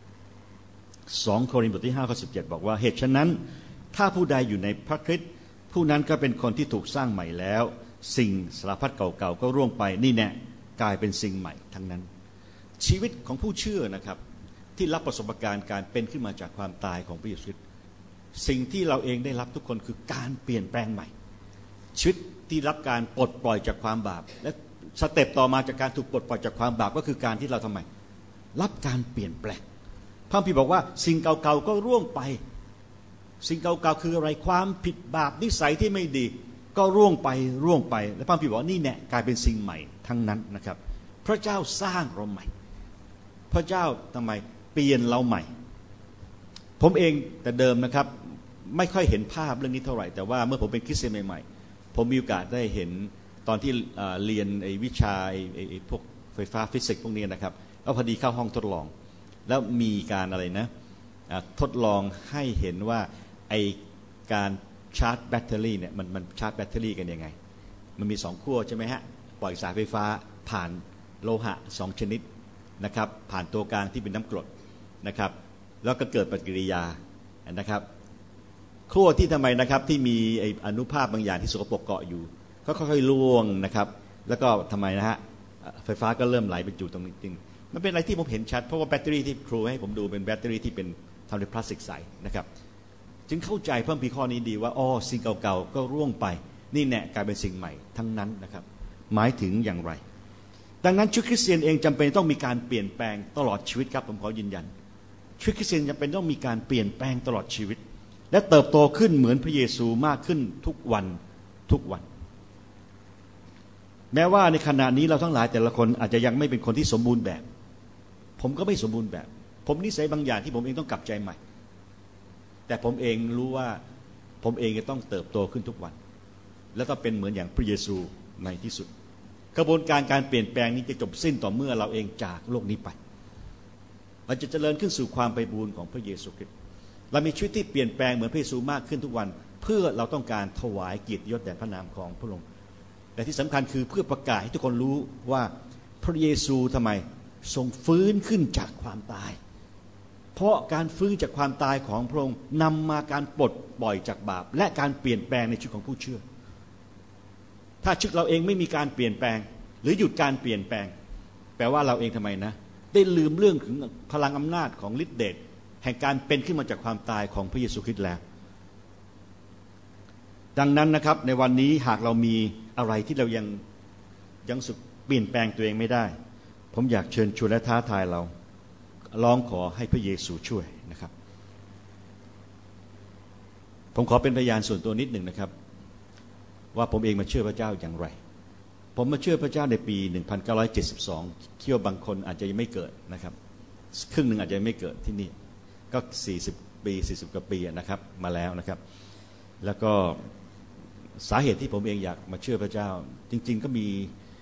17 2 โครินธ์บทที่5ข้อ17บอกว่าเหตุฉะนั้นถ้าผู้ใดอยู่ในพระคริสต์ผู้นั้นก็เป็นคนที่ถูกสร้างใหม่แล้วสิ่งสารพัดเก่าๆก็ร่วงไปนี่แน่กลายเป็นสิ่งใหม่ทั้งนั้นชีวิตของผู้เชื่อนะครับที่รับประสบการณ์การเป็นขึ้นมาจากความตายของพระเยซูคริสต์สิ่งที่เราเองได้รับทุกคนคือการเปลี่ยนแปลงใหม่ชีวิตที่รับการปลดปล่อยจากความบาปและสเต็ปต่อมาจากการถูกปลดปล่อยจากความบาปก็คือการที่เราทำไมรับการเปลี่ยนแปลงพระคัมภีร์บอกว่าสิ่งเก่าๆก็ร่วงไปสิ่งเก่าๆคืออะไรความผิดบาปนิสัยที่ไม่ดีก็ร่วงไปและพระคัมภีร์บอกว่านี่แน่กลายเป็นสิ่งใหม่ทั้งนั้นนะครับพระเจ้าสร้างเราใหม่พระเจ้าทำไมเปลี่ยนเราใหม่ผมเองแต่เดิมนะครับไม่ค่อยเห็นภาพเรื่องนี้เท่าไหร่แต่ว่าเมื่อผมเป็นคริสเตียนใหม่ๆผมมีโอกาสได้เห็นตอนที่เรียนวิชาพวกไฟฟ้าฟิสิกส์พวกนี้นะครับแล้วพอดีเข้าห้องทดลองแล้วมีการอะไรนะทดลองให้เห็นว่าไอการชาร์จแบตเตอรี่เนี่ยมันชาร์จแบตเตอรี่กันยังไงมันมี2ขั้วใช่ไหมฮะปล่อยสายไฟฟ้าผ่านโลหะ2ชนิดนะครับผ่านตัวกลางที่เป็นน้ำกรดนะครับแล้วก็เกิดปฏิกิริยานะครับขั้วที่ทำไมนะครับที่มีอนุภาคบางอย่างที่สกปรกเกาะอยู่ก็ค่อยๆล่วงนะครับแล้วก็ทำไมนะฮะไฟฟ้าก็เริ่มไหลไปจุดตรงนี้จริงมันเป็นอะไรที่ผมเห็นชัดเพราะว่าแบตเตอรี่ที่ครูให้ผมดูเป็นแบตเตอรี่ที่เป็นทำด้วยพลาสติกใสนะครับจึงเข้าใจเพิ่มพีข้อนี้ดีว่าอ๋อสิ่งเก่าๆก็ร่วงไปนี่แน่กลายเป็นสิ่งใหม่ทั้งนั้นนะครับหมายถึงอย่างไรดังนั้นชีวิตคริสเตียนเองจำเป็นต้องมีการเปลี่ยนแปลงตลอดชีวิตครับผมขอยืนยันชีวิตคริสเตียนจำเป็นต้องมีการเปลี่ยนแปลงตลอดชีวิตและเติบโตขึ้นเหมือนพระเยซูมากขึ้นทุกวันแม้ว่าในขณะนี้เราทั้งหลายแต่ละคนอาจจะยังไม่เป็นคนที่สมบูรณ์แบบผมก็ไม่สมบูรณ์แบบผมนิสัยบางอย่างที่ผมเองต้องกลับใจใหม่แต่ผมเองรู้ว่าผมเองจะต้องเติบโตขึ้นทุกวันและต้องเป็นเหมือนอย่างพระเยซูในที่สุดกระบวนการการเปลี่ยนแปลงนี้จะจบสิ้นต่อเมื่อเราเองจากโลกนี้ไปเราจะเจริญขึ้นสู่ความไพบูลย์ของพระเยซูคริสต์เรามีชีวิตที่เปลี่ยนแปลงเหมือนพระเยซูมากขึ้นทุกวันเพื่อเราต้องการถวายเกียรติยศแด่พระนามของพระองค์และที่สำคัญคือเพื่อประกาศให้ทุกคนรู้ว่าพระเยซูทำไมทรงฟื้นขึ้นจากความตายเพราะการฟื้นจากความตายของพระองค์นำมาการปลดปล่อยจากบาปและการเปลี่ยนแปลงในชีวิตของผู้เชื่อถ้าชีวิตเราเองไม่มีการเปลี่ยนแปลงหรือหยุดการเปลี่ยนแปลงแปลว่าเราเองทำไมนะได้ลืมเรื่องถึงพลังอำนาจของฤทธิเดชแห่งการเป็นขึ้นมาจากความตายของพระเยซูคริสต์แล้วดังนั้นนะครับในวันนี้หากเรามีอะไรที่เรายังสุดเปลี่ยนแปลงตัวเองไม่ได้ผมอยากเชิญชวนและท้าทายเราร้องขอให้พระเยซูช่วยนะครับผมขอเป็นพยานส่วนตัวนิดหนึ่งนะครับว่าผมเองมาเชื่อพระเจ้าอย่างไรผมมาเชื่อพระเจ้าในปี 1972 คิดว่าบางคนอาจจะยังไม่เกิดนะครับครึ่งหนึ่งอาจจะไม่เกิดที่นี่ก็40 ปี40 กว่าปีนะครับมาแล้วนะครับแล้วก็สาเหตุที่ผมเองอยากมาเชื่อพระเจ้าจริงๆก็มี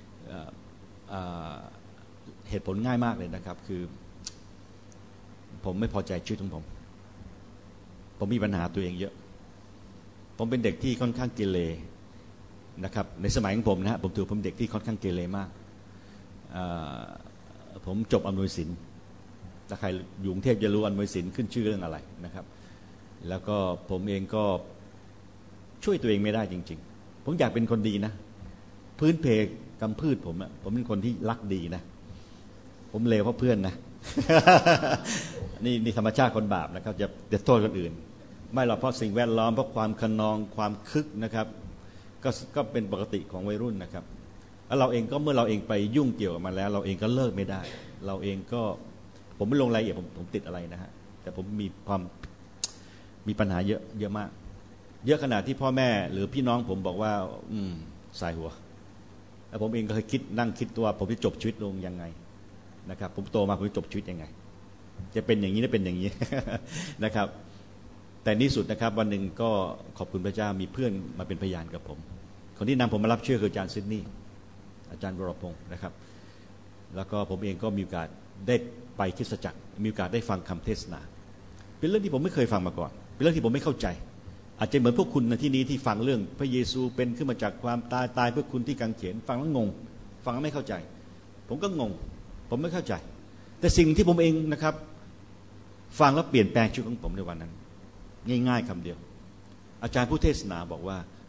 เหตุผลง่ายมากเลยนะครับคือผมไม่พอใจชีวิตของผมมีปัญหาตัวเองเยอะผมเป็นเด็กที่ค่อนข้างเกเรนะครับในสมัยของผมนะฮะผมถือผมเด็กที่ค่อนข้างเกเรมากผมจบอำนวยศิลป์ถ้าใครอยู่กรุงเทพจะรู้อำนวยศิลป์ขึ้นชื่อเรื่องอะไรนะครับแล้วก็ผมเองก็ช่วยตัวเองไม่ได้จริงๆผมอยากเป็นคนดีนะพื้นเพกำพืชผมเป็นคนที่รักดีนะผมเลวเพราะเพื่อนนะ นี่ธรรมชาติคนบาปนะครับจะโทษคนอื่นไม่หรอกเพราะสิ่งแวดล้อมเพราะความคะนองความคึกนะครับก็เป็นปกติของวัยรุ่นนะครับแล้วเราเองก็เมื่อเราเองไปยุ่งเกี่ยวกับมันแล้วเราเองก็เลิกไม่ได้เราเองก็ผมไม่ลงรายละเอียดผมติดอะไรนะฮะแต่ผมมีปัญหาเยอะมากเยอะขนาดที่พ่อแม่หรือพี่น้องผมบอกว่าสายหัวแล้วผมเองก็เคยนั่งคิดตัวผมจะจบชีวิตลงยังไงนะครับผมโตมาผมจะจบชีวิตยังไงจะเป็นอย่างนี้หรือเป็นอย่างนี้ นะครับแต่ที่สุดนะครับวันหนึ่งก็ขอบคุณพระเจ้ามีเพื่อนมาเป็นพยานกับผมคนที่นำผมมารับเชื่อคืออาจารย์ซิดนีย์อาจารย์วรพงศ์นะครับแล้วก็ผมเองก็มีโอกาสได้ไปคริสตจักรมีโอกาสได้ฟังคำเทศนาเป็นเรื่องที่ผมไม่เคยฟังมาก่อนเป็นเรื่องที่ผมไม่เข้าใจอาจจะเหมือนพวกคุณในที่นี้ที่ฟังเรื่องพระเยซูเป็นขึ้นมาจากความตายเพื่อคุณที่กางเขนฟังแล้วงงฟังแล้วไม่เข้าใจผมก็งงผมไม่เข้าใจแต่สิ่งที่ผมเองนะครับฟังแล้วเปลี่ยนแปลงชีวิตของผมในวันนั้นง่ายๆคำเดียวอาจารย์ผู้เทศนาบอกว่า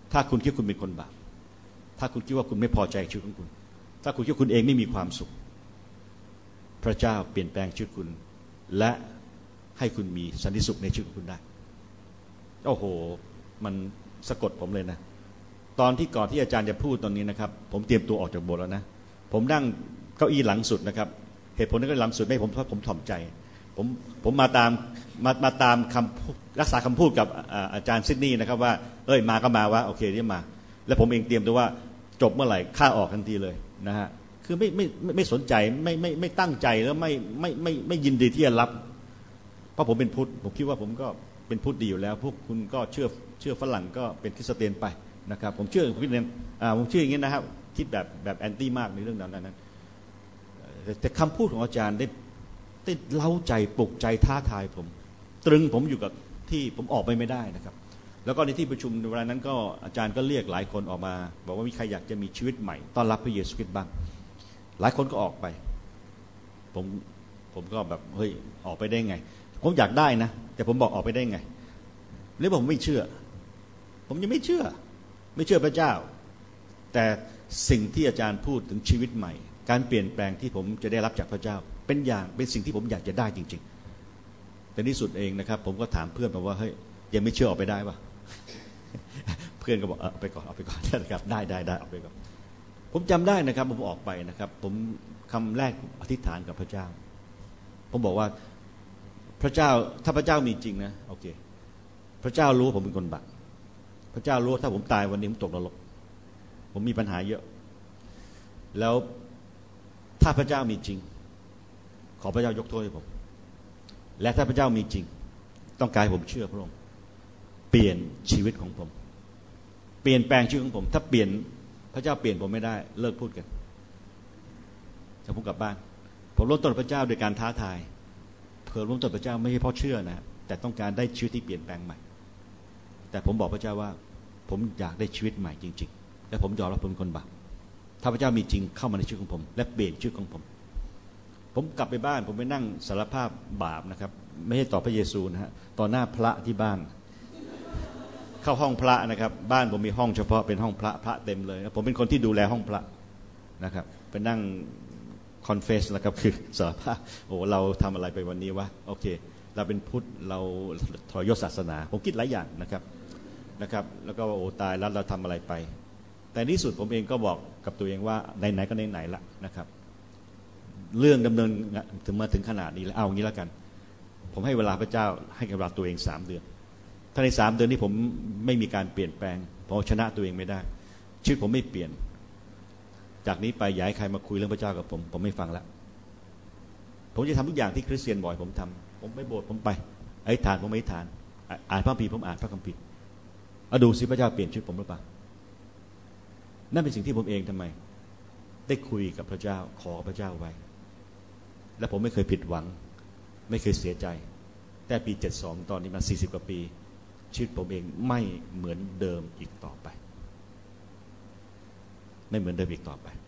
ถ้าคุณคิดคุณเป็นคนบาปถ้าคุณคิดว่าคุณไม่พอใจชีวิตของคุณถ้าคุณคิดว่าคุณเองไม่มีความสุขพระเจ้าเปลี่ยนแปลงชีวิตคุณและให้คุณมีสันติสุขในชีวิตของคุณได้โอ้โหมันสะกดผมเลยนะตอนที่ก่อนที่อาจารย์จะพูดตอนนี้นะครับผมเตรียมตัวออกจากโบสถ์แล้วนะผมนั่งเก้าอี้หลังสุดนะครับเหตุผลที่ก็หลังสุดไม่ผมเพราะผมถ่อมใจผมมาตามคำรักษาคำพูดกับอาจารย์ซิดนีย์นะครับว่ามาก็มาว่าโอเคที่มาแล้วผมเองเตรียมตัวว่าจบเมื่อไหร่ข้าออกทันทีเลยนะฮะคือไม่สนใจไม่ตั้งใจแล้วไม่ยินดีที่จะรับเพราะผมเป็นพุทธผมคิดว่าผมก็เป็นพุทธดีอยู่แล้วพวกคุณก็เชื่อฝรั่งก็เป็นคริสเตียนไปนะครับผมเชื่อผมคิดอย่างนี้นะครับคิดแบบแอนตี้มากในเรื่องนั้นแต่คำพูดของอาจารย์ได้เล้าใจปลุกใจท้าทายผมตรึงผมอยู่กับที่ผมออกไปไม่ได้นะครับแล้วก็ในที่ประชุมในเวลานั้นก็อาจารย์ก็เรียกหลายคนออกมาบอกว่ามีใครอยากจะมีชีวิตใหม่ต้อนรับพระเยซูคริสต์บ้างหลายคนก็ออกไปผมก็แบบเฮ้ยออกไปได้ไงผมอยากได้นะแต่ผมบอกออกไปได้ไงหรือผมไม่เชื่อผมยังไม่เชื่อพระเจ้าแต่สิ่งที่อาจารย์พูดถึงชีวิตใหม่การเปลี่ยนแปลงที่ผมจะได้รับจากพระเจ้าเป็นสิ่งที่ผมอยากจะได้จริงๆแต่ที่สุดเองนะครับผมก็ถามเพื่อนมาว่าเฮ้ยยังไม่เชื่อออกไปได้ปะ เพื่อนก็บอกเอาไปก่อนนะครับได้ออกไปก่อนผมจำได้นะครับผมออกไปนะครับผมคำแรกอธิษฐานกับพระเจ้าผมบอกว่าพระเจ้าถ้าพระเจ้ามีจริงนะโอเคพระเจ้ารู้ว่าผมเป็นคนบาปพระเจ้ารู้ถ้าผมตายวันนี้ผมตกนรกผมมีปัญหาเยอะแล้วถ้าพระเจ้ามีจริงขอพระเจ้ายกโทษให้ผมและถ้าพระเจ้ามีจริงต้องการให้ผมเชื่อพระองค์เปลี่ยนชีวิตของผมเปลี่ยนแปลงชีวิตของผมถ้าเปลี่ยนพระเจ้าเปลี่ยนผมไม่ได้เลิกพูดกันจะผมกลับบ้านผมเริ่มต้นพระเจ้าโดยการท้าทายเพื่อเริ่มต้นพระเจ้าไม่ใช่เพราะเชื่อนะแต่ต้องการได้ชีวิตที่เปลี่ยนแปลงใหม่แต่ผมบอกพระเจ้าว่าผมอยากได้ชีวิตใหม่จริงๆและผมยอมรับผมเป็นคนบาปถ้าพระเจ้ามีจริงเข้ามาในชีวิตของผมและเปลี่ยนชีวิตของผมกลับไปบ้านผมไปนั่งสารภาพบาปนะครับไม่ใช่ต่อพระเยซูนะฮะต่อหน้าพระที่บ้านเข้าห้องพระนะครับบ้านผมมีห้องเฉพาะเป็นห้องพระเต็มเลยผมเป็นคนที่ดูแลห้องพระนะครับไปนั่งคอนเฟสนะครับคือสารภาพโอ้เราทำอะไรไปวันนี้วะโอเคเราเป็นพุทธเราทรยศศาสนาผมคิดหลายอย่างนะครับแล้วก็โอ้ตายแล้วเราทำอะไรไปแต่ที่สุดผมเองก็บอกกับตัวเองว่าไหนๆก็ไหนๆละนะครับเรื่องดำเนินถึงขนาดนี้แล้วเอางี้แล้วกันผมให้เวลาพระเจ้าให้กับเวลาตัวเอง3 เดือนถ้าใน3 เดือนนี้ผมไม่มีการเปลี่ยนแปลงผมชนะตัวเองไม่ได้ชีวิตผมไม่เปลี่ยนจากนี้ไปอย่าให้ใครมาคุยเรื่องพระเจ้ากับผมไม่ฟังแล้วผมจะทำทุกอย่างที่คริสเตียนบ่อยผมทำผมไปโบสถ์ผมไปอธิษฐานผมอธิษฐานอ่านพระคัมภีร์ผมอ่านพระคัมภีร์เอาดูสิพระเจ้าเปลี่ยนชีวิตผมหรือเปล่านั่นเป็นสิ่งที่ผมเองทำไมได้คุยกับพระเจ้าขอพระเจ้าไว้และผมไม่เคยผิดหวังไม่เคยเสียใจแต่ปี72ตอนนี้มา40 กว่าปีชีวิตผมเองไม่เหมือนเดิมอีกต่อไปไม่เหมือนเดิมอีกต่อไป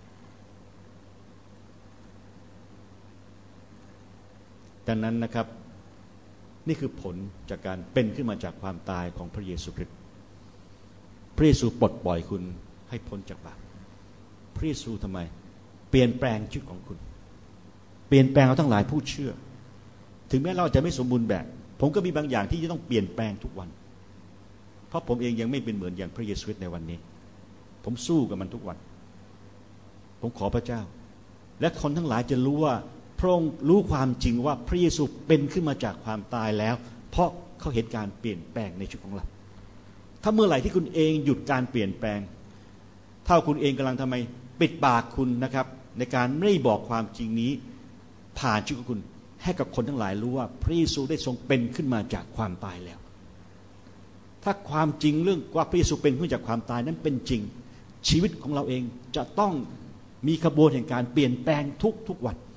ดังนั้นนะครับนี่คือผลจากการเป็นขึ้นมาจากความตายของพระเยซูคริสต์พระเยซูปลดปล่อยคุณให้พ้นจากบาปพระเยซูทำไมเปลี่ยนแปลงชีวิตของคุณเปลี่ยนแปลงเราทั้งหลายผู้เชื่อถึงแม้เราจะไม่สมบูรณ์แบบผมก็มีบางอย่างที่จะต้องเปลี่ยนแปลงทุกวันเพราะผมเองยังไม่เป็นเหมือนอย่างพระเยซูคริสต์ในวันนี้ผมสู้กับมันทุกวันผมขอพระเจ้าและคนทั้งหลายจะรู้ว่าพระองค์รู้ความจริงว่าพระเยซูเป็นขึ้นมาจากความตายแล้วเพราะเขาเห็นการเปลี่ยนแปลงในชีวิตของเราถ้าเมื่อไหร่ที่คุณเองหยุดการเปลี่ยนแปลงถ้าคุณเองกำลังทำไมปิดปากคุณนะครับในการไม่บอกความจริงนี้ผ่านชีวิตของคุณให้กับคนทั้งหลายรู้ว่าพระเยซูได้ทรงเป็นขึ้นมาจากความตายแล้วถ้าความจริงเรื่องว่าพระเยซูเป็นขึ้นจากความตายนั้นเป็นจริงชีวิตของเราเองจะต้องมีขบวนแห่งการเปลี่ยนแปลงทุกวัน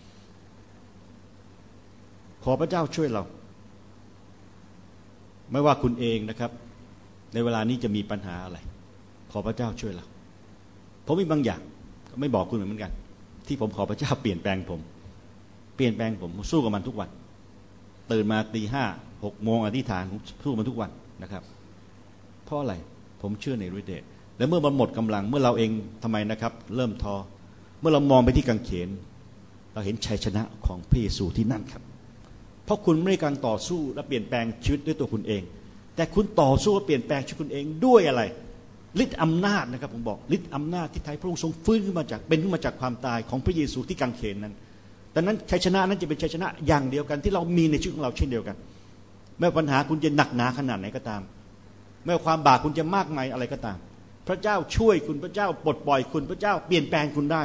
ขอพระเจ้าช่วยเราไม่ว่าคุณเองนะครับในเวลานี้จะมีปัญหาอะไรขอพระเจ้าช่วยเราผมมีบางอย่างไม่บอกคุณเหมือนกันที่ผมขอพระเจ้าเปลี่ยนแปลงผมสู้กับมันทุกวันตื่นมาตี 5 6 โมงอธิษฐานผมสู้มันทุกวันนะครับเพราะอะไรผมเชื่อในฤทธิ์เดชและเมื่อมันหมดกำลังเมื่อเราเองทำไมนะครับเริ่มท้อเมื่อเรามองไปที่กางเขนเราเห็นชัยชนะของพระเยซูที่นั่นครับเพราะคุณไม่ได้กำลังต่อสู้และเปลี่ยนแปลงชีวิตด้วยตัวคุณเองแต่คุณต่อสู้และเปลี่ยนแปลงชีวิตคุณเองด้วยอะไรฤทธิ์อำนาจนะครับผมบอกฤทธิ์อำนาจที่ไถ่พระองค์ทรงฟื้นขึ้นมาจากเป็นขึ้นมาจากความตายของพระเยซูที่กางเขนนั้นดังนั้นชัยชนะนั้นจะเป็นชัยชนะอย่างเดียวกันที่เรามีในชีวิตของเราเช่นเดียวกันไม่ว่าปัญหาคุณจะหนักหนาขนาดไหนก็ตามไม่ว่าความบาปคุณจะมากมายอะไรก็ตามพระเจ้าช่วยคุณพระเจ้าปลดปล่อยคุณพระเจ้าเปลี่ยนแปลงคุณได้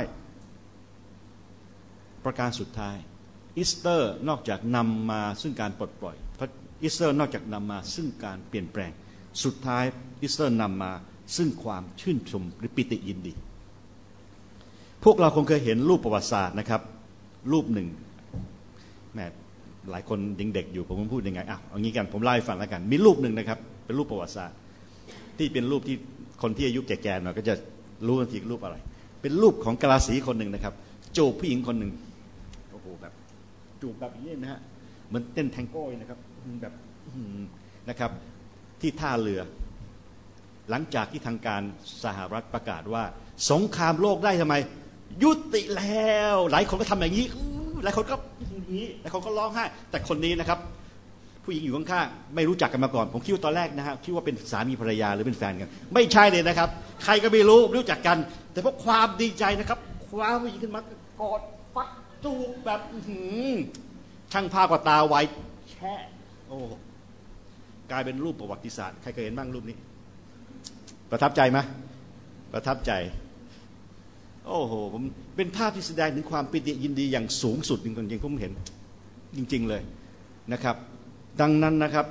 ประการสุดท้ายอีสเตอร์นอกจากนำมาซึ่งการปลดปล่อยอีสเตอร์นอกจากนำมาซึ่งการเปลี่ยนแปลงสุดท้ายอีสเตอร์นำมาซึ่งความชื่นชมหรือปิติยินดีพวกเราคงเคยเห็นรูปประวัติศาสตร์นะครับรูปหนึ่งแม่หลายคนยังเด็กอยู่ผมพูดยังไงเอางี้กันผมเล่าให้ฟังแล้วกันมีรูปหนึ่งนะครับเป็นรูปประวัติศาสตร์ที่เป็นรูปที่คนที่อายุแก่ๆหน่อยก็จะรู้ทันทีรูปอะไรเป็นรูปของกะลาสีคนหนึ่งนะครับจูบผู้หญิงคนหนึ่งโอ้โหแบบจูบแบบนี้นะฮะเหมือนเต้นแทงโก้นะครับแบบนะครับที่ท่าเรือหลังจากที่ทางการสหรัฐประกาศว่าสงครามโลกได้ทำไมยุติแล้วหลายคนก็ทำอย่างนี้หลายคนก็อย่างนี้หลายคนก็ร้องไห้แต่คนนี้นะครับผู้หญิงอยู่ข้างๆไม่รู้จักกันมาก่อนผมคิดว่าตอนแรกนะฮะคิดว่าเป็นสามีภรรยาหรือเป็นแฟนกันไม่ใช่เลยนะครับใครก็ไม่รู้จักกันแต่เพราะความดีใจนะครับคว้าผู้หญิงขึ้นมากอดฟัดจูบแบบช่างภาพกับตาไวแช่โอ้กลายเป็นรูปประวัติศาสตร์ใครเคยเห็นบ้างรูปนี้ประทับใจไหมประทับใจโอ้โหผมเป็นภาพที่แสดงถึงความปิติยินดีอย่างสูงสุดจริงๆผมเห็นจริงๆเลยนะครับดังนั้นนะครับ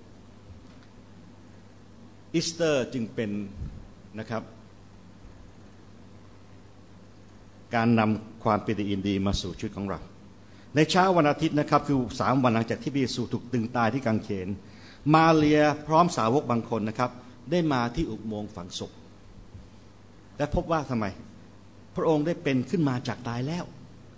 อีสเตอร์จึงเป็นนะครับการนำความปิติยินดีมาสู่ชีวิตของเราในเช้าวันอาทิตย์นะครับคือ3 วันหลังจากที่พระเยซูถูกตึงตายที่กางเขนมาเรียพร้อมสาวกบางคนนะครับได้มาที่อุโมงค์ฝังศพและพบว่าทำไมพระองค์ได้เป็นขึ้นมาจากตายแล้ว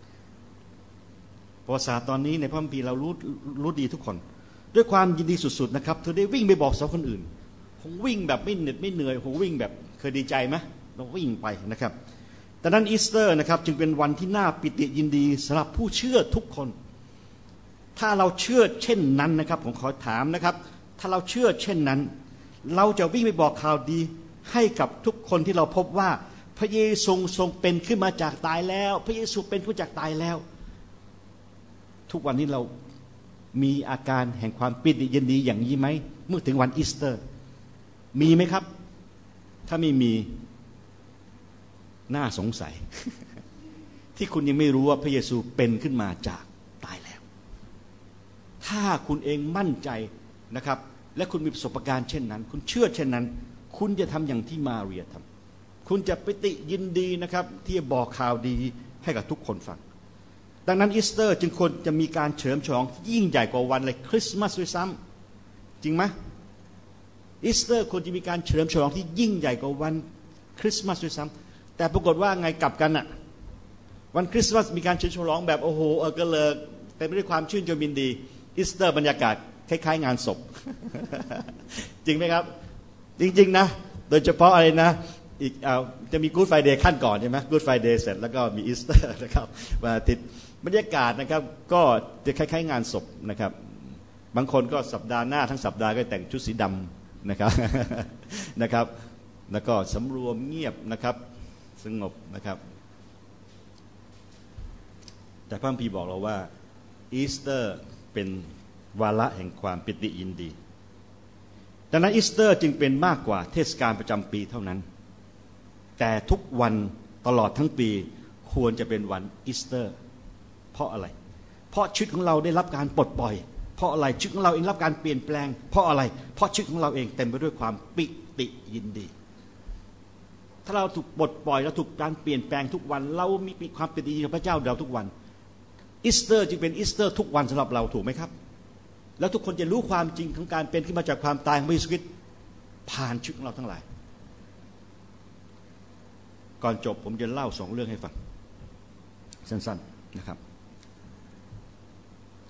ประวัติศาสตร์ตอนนี้ในพระคัมภีร์เรารู้ดีทุกคนด้วยความยินดีสุดๆนะครับเธอได้วิ่งไปบอกสาวคนอื่นคงวิ่งแบบไม่เหน็ดไม่เหนื่อยคงวิ่งแบบเคยดีใจไหมเราวิ่งไปนะครับแต่นั้นอีสเตอร์นะครับจึงเป็นวันที่น่าปิติยินดีสำหรับผู้เชื่อทุกคนถ้าเราเชื่อเช่นนั้นนะครับผมขอถามนะครับถ้าเราเชื่อเช่นนั้นเราจะวิ่งไปบอกข่าวดีให้กับทุกคนที่เราพบว่าพระเยซูทรงเป็นขึ้นมาจากตายแล้วพระเยซูเป็นขึ้นมาจากตายแล้วทุกวันนี้เรามีอาการแห่งความปิติยินดีอย่างนี้ไหมเมื่อถึงวันอีสเตอร์มีไหมครับถ้าไม่มีน่าสงสัย ที่คุณยังไม่รู้ว่าพระเยซูเป็นขึ้นมาจากตายแล้วถ้าคุณเองมั่นใจนะครับและคุณมีประสบการณ์เช่นนั้นคุณเชื่อเช่นนั้นคุณจะทำอย่างที่มาเรียทำคุณจะปิติยินดีนะครับที่จะบอกข่าวดีให้กับทุกคนฟังดังนั้นอีสเตอร์จึงควรจะมีการเฉลิมฉลองที่ยิ่งใหญ่กว่าวันเลยคริสต์มาสด้วยซ้ำจริงไหมอีสเตอร์ควรจะมีการเฉลิมฉลองที่ยิ่งใหญ่กว่าวันคริสต์มาสด้วยซ้ำแต่ปรากฏว่าไงกลับกันอะวันคริสต์มาสมีการเฉลิมฉลองแบบโอ้โหก็เลยเต็มไปด้วยความชื่นชมยินดีอีสเตอร์บรรยากาศคล้ายๆงานศพ จริงไหมครับจริงๆนะโดยเฉพาะอะไรนะอีกจะมีกู๊ดไฟเดย์ขั้นก่อนใช่ไหมกู๊ดไฟเดย์เสร็จแล้วก็มีอีสเตอร์นะครับวันอาทิตย์บรรยากาศนะครับก็จะคล้ายๆงานศพนะครับบางคนก็สัปดาห์หน้าทั้งสัปดาห์ก็แต่งชุดสีดำนะครับ นะครับแล้วก็สำรวมเงียบนะครับสงบนะครับแต่พระคัมภีร์บอกเราว่าอีสเตอร์เป็นวาระแห่งความปิติยินดีดังนั้นอีสเตอร์จึงเป็นมากกว่าเทศกาลประจำปีเท่านั้นแต่ทุกวันตลอดทั้งปีควรจะเป็นวันอีสเตอร์เพราะอะไรเพราะชีวิตของเราได้รับการปลดปล่อยเพราะอะไรชีวิตของเราเองรับการเปลี่ยนแปลงเพราะอะไรเพราะชีวิตของเราเองเต็มไปด้วยความปิติยินดีถ้าเราถูกปลดปล่อยเราถูกการเปลี่ยนแปลงทุกวันเรามีความปิติยินดีกับพระเจ้าเราทุกวันอีสเตอร์จึงเป็นอีสเตอร์ทุกวันสำหรับเราถูกไหมครับแล้วทุกคนจะรู้ความจริงของการเป็นขึ้นมาจากความตายของพระเยซูคริสต์ผ่านชีวิตของเราทั้งหลายก่อนจบผมจะเล่า2 เรื่องให้ฟังสั้นๆนะครับ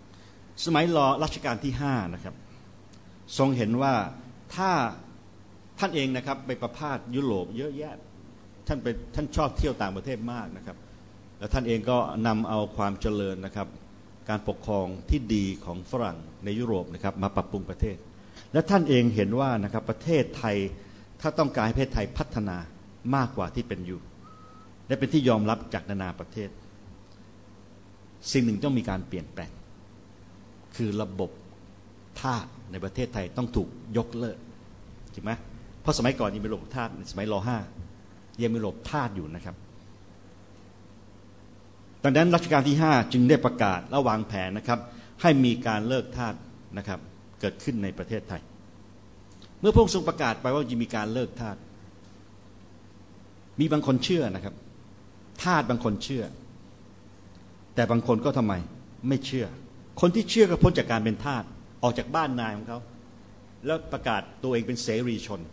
สมัยรัชกาลที่5นะครับทรงเห็นว่าถ้าท่านเองนะครับไปประพาสยุโรปเยอะแยะท่านชอบเที่ยวต่างประเทศมากนะครับแล้วท่านเองก็นำเอาความเจริญนะครับการปกครองที่ดีของฝรั่งในยุโรปนะครับมาปรับปรุงประเทศและท่านเองเห็นว่านะครับประเทศไทยถ้าต้องการให้ประเทศไทยพัฒนามากกว่าที่เป็นอยู่และเป็นที่ยอมรับจากนานาประเทศสิ่งหนึ่งต้องมีการเปลี่ยนแปลงคือระบบทาสในประเทศไทยต้องถูกยกเลิกจริงไหมเพราะสมัยก่อนยังมีระบบทาสสมัยร.5ยังมีระบบทาสอยู่นะครับดังนั้นรัชกาลที่5จึงได้ประกาศและวางแผนนะครับให้มีการเลิกทาสนะครับเกิดขึ้นในประเทศไทยเมื่อพระองค์ทรงประกาศไปว่าจะมีการเลิกทาสมีบางคนเชื่อนะครับทาสบางคนเชื่อแต่บางคนก็ทำไมไม่เชื่อคนที่เชื่อก็พ้นจากการเป็นทาสออกจากบ้านนายของเขาแล้วประกาศตัวเองเป็นเสรีชน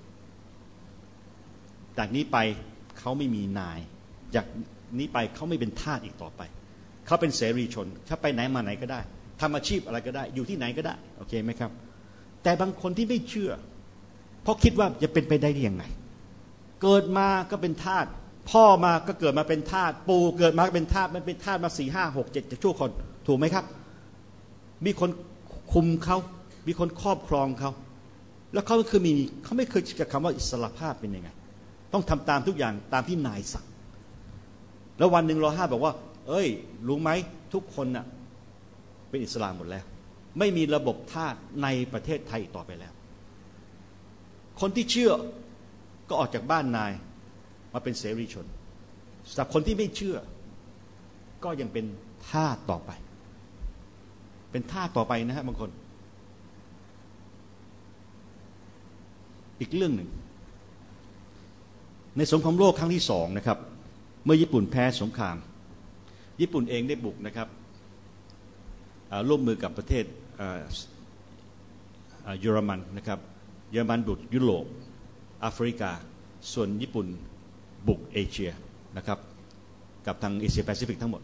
จากนี้ไปเขาไม่มีนายจากนี้ไปเขาไม่เป็นทาสอีกต่อไปเขาเป็นเสรีชนถ้าไปไหนมาไหนก็ได้ทำอาชีพอะไรก็ได้อยู่ที่ไหนก็ได้โอเคไหมครับแต่บางคนที่ไม่เชื่อเพราะคิดว่าจะเป็นไปได้ยังไงเกิดมาก็เป็นทาสพ่อมาก็เกิดมาเป็นทาสปู่เกิดมาก็เป็นทาสมันเป็นทาสมา4 5 6 7ชั่วคนถูกไหมครับมีคนคุมเขามีคนครอบครองเขาแล้วเขาไม่เคยจะคำว่าอิสรภาพเป็นยังไงต้องทำตามทุกอย่างตามที่นายสั่งแล้ววันหนึ่งร.5บอกว่าเอ้ยรู้ไหมทุกคนน่ะเป็นอิสลามหมดแล้วไม่มีระบบทาสในประเทศไทยต่อไปแล้วคนที่เชื่อก็ออกจากบ้านนายมาเป็นเสรีชนสำหรับคนที่ไม่เชื่อก็ยังเป็นทาสต่อไปเป็นทาสต่อไปนะฮะบางคนอีกเรื่องหนึ่งในสงครามโลกครั้งที่2นะครับเมื่อญี่ปุ่นแพ้สงครามญี่ปุ่นเองได้บุกนะครับร่วมมือกับประเทศเยอรมันนะครับเยอรมันบุกยุโรปแอฟริกาส่วนญี่ปุ่นบุกเอเชียนะครับกับทางเอเชียแปซิฟิกทั้งหมด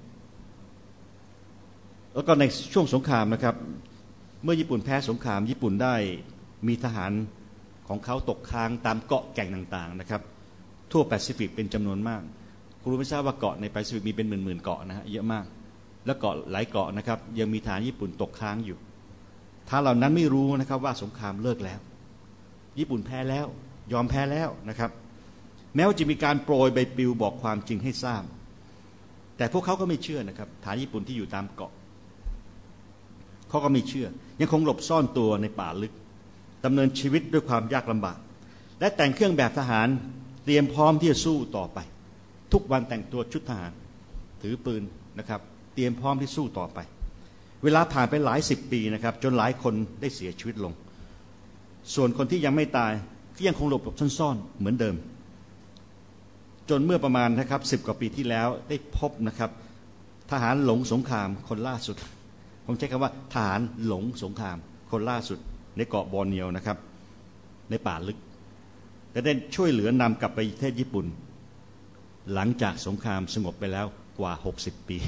แล้วก็ในช่วงสงครามนะครับเมื่อญี่ปุ่นแพ้สงครามญี่ปุ่นได้มีทหารของเขาตกค้างตามเกาะแก่งต่างๆนะครับทั่วแปซิฟิกเป็นจำนวนมากคุณรู้ไม่ทราบว่าเกาะในแปซิฟิกมีเป็นหมื่นๆเกาะนะฮะเยอะมากแล้วเกาะหลายเกาะนะครับยังมีทหารญี่ปุ่นตกค้างอยู่ถ้าเหล่านั้นไม่รู้นะครับว่าสงครามเลิกแล้วญี่ปุ่นแพ้แล้วยอมแพ้แล้วนะครับแม้ว่าจะมีการโปรยใบปลิวบอกความจริงให้ทราบแต่พวกเขาก็ไม่เชื่อนะครับฐานญี่ปุ่นที่อยู่ตามเกาะเขาก็ไม่เชื่อยังคงหลบซ่อนตัวในป่าลึกดำเนินชีวิตด้วยความยากลำบากและแต่งเครื่องแบบทหารเตรียมพร้อมที่จะสู้ต่อไปทุกวันแต่งตัวชุดทหารถือปืนนะครับเตรียมพร้อมที่สู้ต่อไปเวลาผ่านไปหลาย10 ปีนะครับจนหลายคนได้เสียชีวิตลงส่วนคนที่ยังไม่ตายก็ยังคงหลบซ่อนๆเหมือนเดิมจนเมื่อประมาณนะครับ10 กว่าปีที่แล้วได้พบนะครับทหารหลงสงครามคนล่าสุดผมใช้คำว่าทหารหลงสงครามคนล่าสุดในเกาะบอร์เนียวนะครับในป่าลึกและได้ช่วยเหลือนำกลับไปประเทศญี่ปุ่นหลังจากสงครามสงบไปแล้วกว่า60 ปี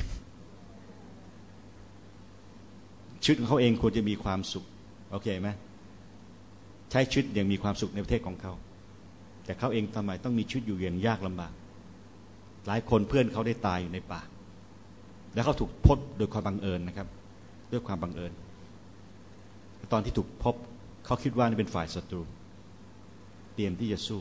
ชีวิตของเขาเองควรจะมีความสุขโอเคไหมใช้ชีวิตอย่างมีความสุขในประเทศของเขาแต่เขาเองทำไมต้องมีชีวิตอยู่อย่างยากลำบากหลายคนเพื่อนเขาได้ตายอยู่ในป่าแล้วเขาถูกพบโดยความบังเอิญนะครับด้วยความบังเอิญตอนที่ถูกพบเขาคิดว่านี่เป็นฝ่ายศัตรูเตรียมที่จะสู้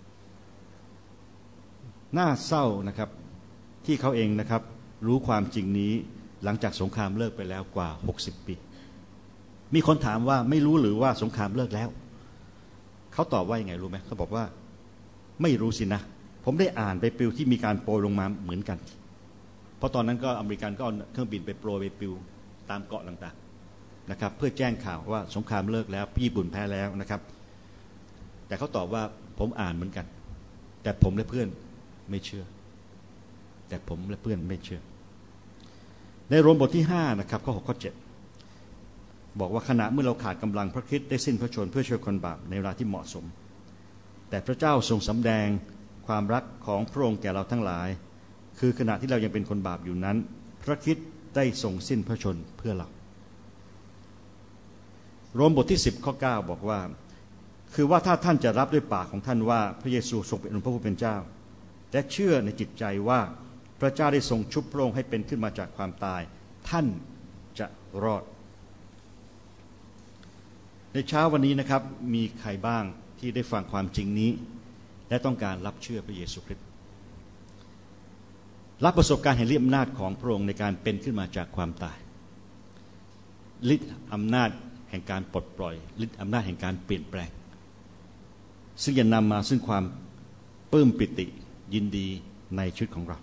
น่าเศร้านะครับที่เขาเองนะครับรู้ความจริงนี้หลังจากสงครามเลิกไปแล้วกว่า60 ปีมีคนถามว่าไม่รู้หรือว่าสงครามเลิกแล้วเขาตอบว่ายังไงรู้ไหมเขาบอกว่าไม่รู้สินะผมได้อ่านไปปลิวที่มีการโปรยลงมาเหมือนกันเพราะตอนนั้นก็อเมริกันก็เอาเครื่องบินไปโปรยไปปลิวตามเกาะต่างๆนะครับเพื่อแจ้งข่าวว่าสงครามเลิกแล้วญี่ปุ่นแพ้แล้วนะครับแต่เขาตอบว่าผมอ่านเหมือนกันแต่ผมและเพื่อนไม่เชื่อแต่ผมและเพื่อนไม่เชื่อในโรมบทที่5นะครับข้อ6 ข้อ 7บอกว่าขณะเมื่อเราขาดกำลังพระคริสต์ได้สิ้นพระชนม์เพื่อช่วยคนบาปในเวลาที่เหมาะสมแต่พระเจ้าทรงสำแดงความรักของพระองค์แก่เราทั้งหลายคือขณะที่เรายังเป็นคนบาปอยู่นั้นพระคริสต์ได้ทรงสิ้นพระชนม์เพื่อเราโรมบทที่10 ข้อ 9บอกว่าคือว่าถ้าท่านจะรับด้วยปากของท่านว่าพระเยซูทรงเป็นพระผู้เป็นเจ้าและเชื่อในจิตใจว่าพระเจ้าได้ทรงชุบพระองค์ให้เป็นขึ้นมาจากความตายท่านจะรอดในเช้าวันนี้นะครับมีใครบ้างที่ได้ฟังความจริงนี้และต้องการรับเชื่อพระเยซูคริสต์รับประสบการณ์แห่งฤทธิ์อำนาจของพระองค์ในการเป็นขึ้นมาจากความตายฤทธิ์อำนาจแห่งการปลดปล่อยฤทธิ์อำนาจแห่งการเปลี่ยนแปลงซึ่งจะนำมาซึ่งความปลื้มปิติยินดีในชีวิตของเรา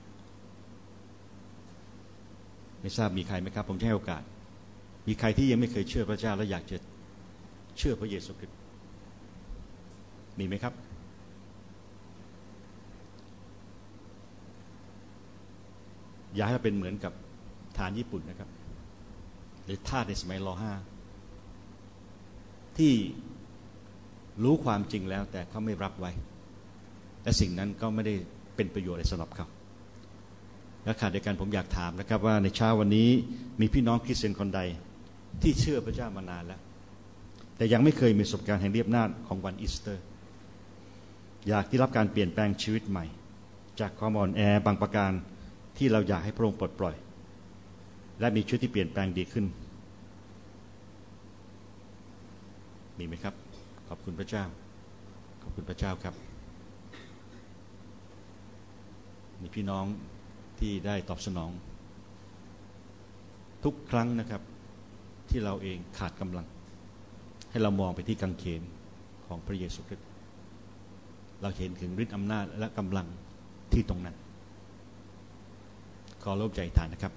ไม่ทราบมีใครไหมครับผมจะให้โอกาสมีใครที่ยังไม่เคยเชื่อพระเจ้าและอยากจะเชื่อพระเยซูคริสต์มีไหมครับอยากให้เราเป็นเหมือนกับทหารญี่ปุ่นนะครับหรือทาสในสมัยร.5 ที่รู้ความจริงแล้วแต่เขาไม่รับไว้และสิ่งนั้นก็ไม่ได้เป็นประโยชน์อะไรสำหรับเขาและขณะเดียวกันผมอยากถามนะครับว่าในเช้าวันนี้มีพี่น้องคริสเตียนคนใดที่เชื่อพระเจ้ามานานแล้วแต่ยังไม่เคยมีประสบการณ์แห่งฤทธิ์อำนาจของวันอีสเตอร์อยากที่รับการเปลี่ยนแปลงชีวิตใหม่จากความอ่อนแอบางประการที่เราอยากให้พระองค์ปลดปล่อยและมีชีวิตที่เปลี่ยนแปลงดีขึ้นมีไหมครับขอบคุณพระเจ้าขอบคุณพระเจ้าครับมีพี่น้องที่ได้ตอบสนองทุกครั้งนะครับที่เราเองขาดกำลังให้เรามองไปที่กางเขนของพระเยซูคริสต์เราเห็นถึงฤทธิ์อำนาจและกำลังที่ตรงนั้นขอร่วมใจอธิษฐานนะครับ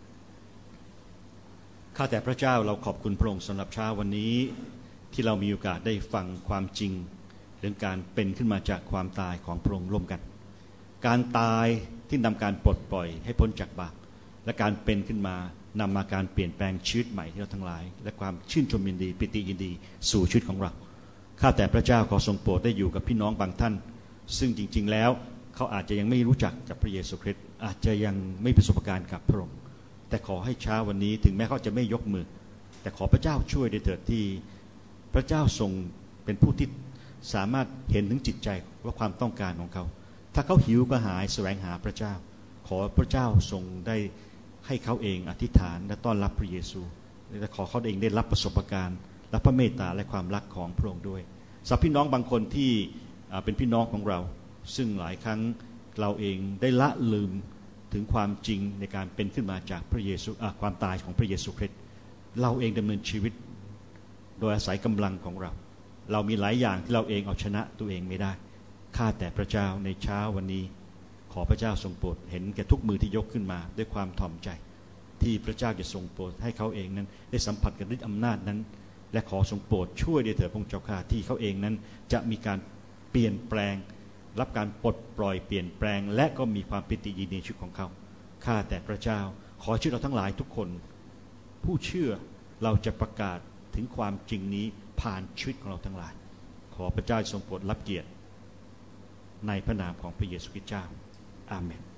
ข้าแต่พระเจ้าเราขอบคุณพระองค์สำหรับเช้าวันนี้ที่เรามีโอกาสได้ฟังความจริงเรื่องการเป็นขึ้นมาจากความตายของพระองค์ร่วมกันการตายที่นำการปลดปล่อยให้พ้นจากบาปและการเป็นขึ้นมานำมาการเปลี่ยนแปลงชีวิตใหม่ที่เราทั้งหลายและความชื่นชมยินดีปิติยินดีสู่ชีวิตของเราข้าแต่พระเจ้าขอทรงโปรดได้อยู่กับพี่น้องบางท่านซึ่งจริงๆแล้วเขาอาจจะยังไม่รู้จักกับพระเยซูคริสต์อาจจะยังไม่ประสบการณ์กับพระองค์แต่ขอให้เช้าวันนี้ถึงแม้เขาจะไม่ยกมือแต่ขอพระเจ้าช่วยด้วยเถิดที่พระเจ้าทรงเป็นผู้ที่สามารถเห็นถึงจิตใจว่าความต้องการของเขาถ้าเขาหิวกระหายแสวงหาพระเจ้าขอพระเจ้าทรงได้ให้เขาเองอธิษฐานและต้อนรับพระเยซูและขอเขาเองได้รับประสบการณ์และพระเมตตาและความรักของพระองค์ด้วยสำหรับพี่น้องบางคนที่เป็นพี่น้องของเราซึ่งหลายครั้งเราเองได้ละลืมถึงความจริงในการเป็นขึ้นมาจากพระเยซูความตายของพระเยซูคริสต์เราเองดำเนินชีวิตโดยอาศัยกำลังของเรามีหลายอย่างที่เราเองเอาชนะตัวเองไม่ได้ข้าแต่พระเจ้าในเช้าวันนี้ขอพระเจ้าทรงโปรดเห็นแก่ทุกมือที่ยกขึ้นมาด้วยความถ่อมใจที่พระเจ้าจะทรงโปรดให้เขาเองนั้นได้สัมผัสกับฤทธิ์อำนาจนั้นและขอทรงโปรดช่วยด้วยเถิดพระองค์เจ้าข้าที่เขาเองนั้นจะมีการเปลี่ยนแปลงรับการปลดปล่อยเปลี่ยนแปลงและก็มีความปิติยินดีในชีวิตของเขาข้าแต่พระเจ้าขอช่วยเราทั้งหลายทุกคนผู้เชื่อเราจะประกาศถึงความจริงนี้ผ่านชีวิตของเราทั้งหลายขอพระเจ้าทรงโปรดรับเกียรติในพระนามของพระเยซูคริสต์เจ้าอาเมน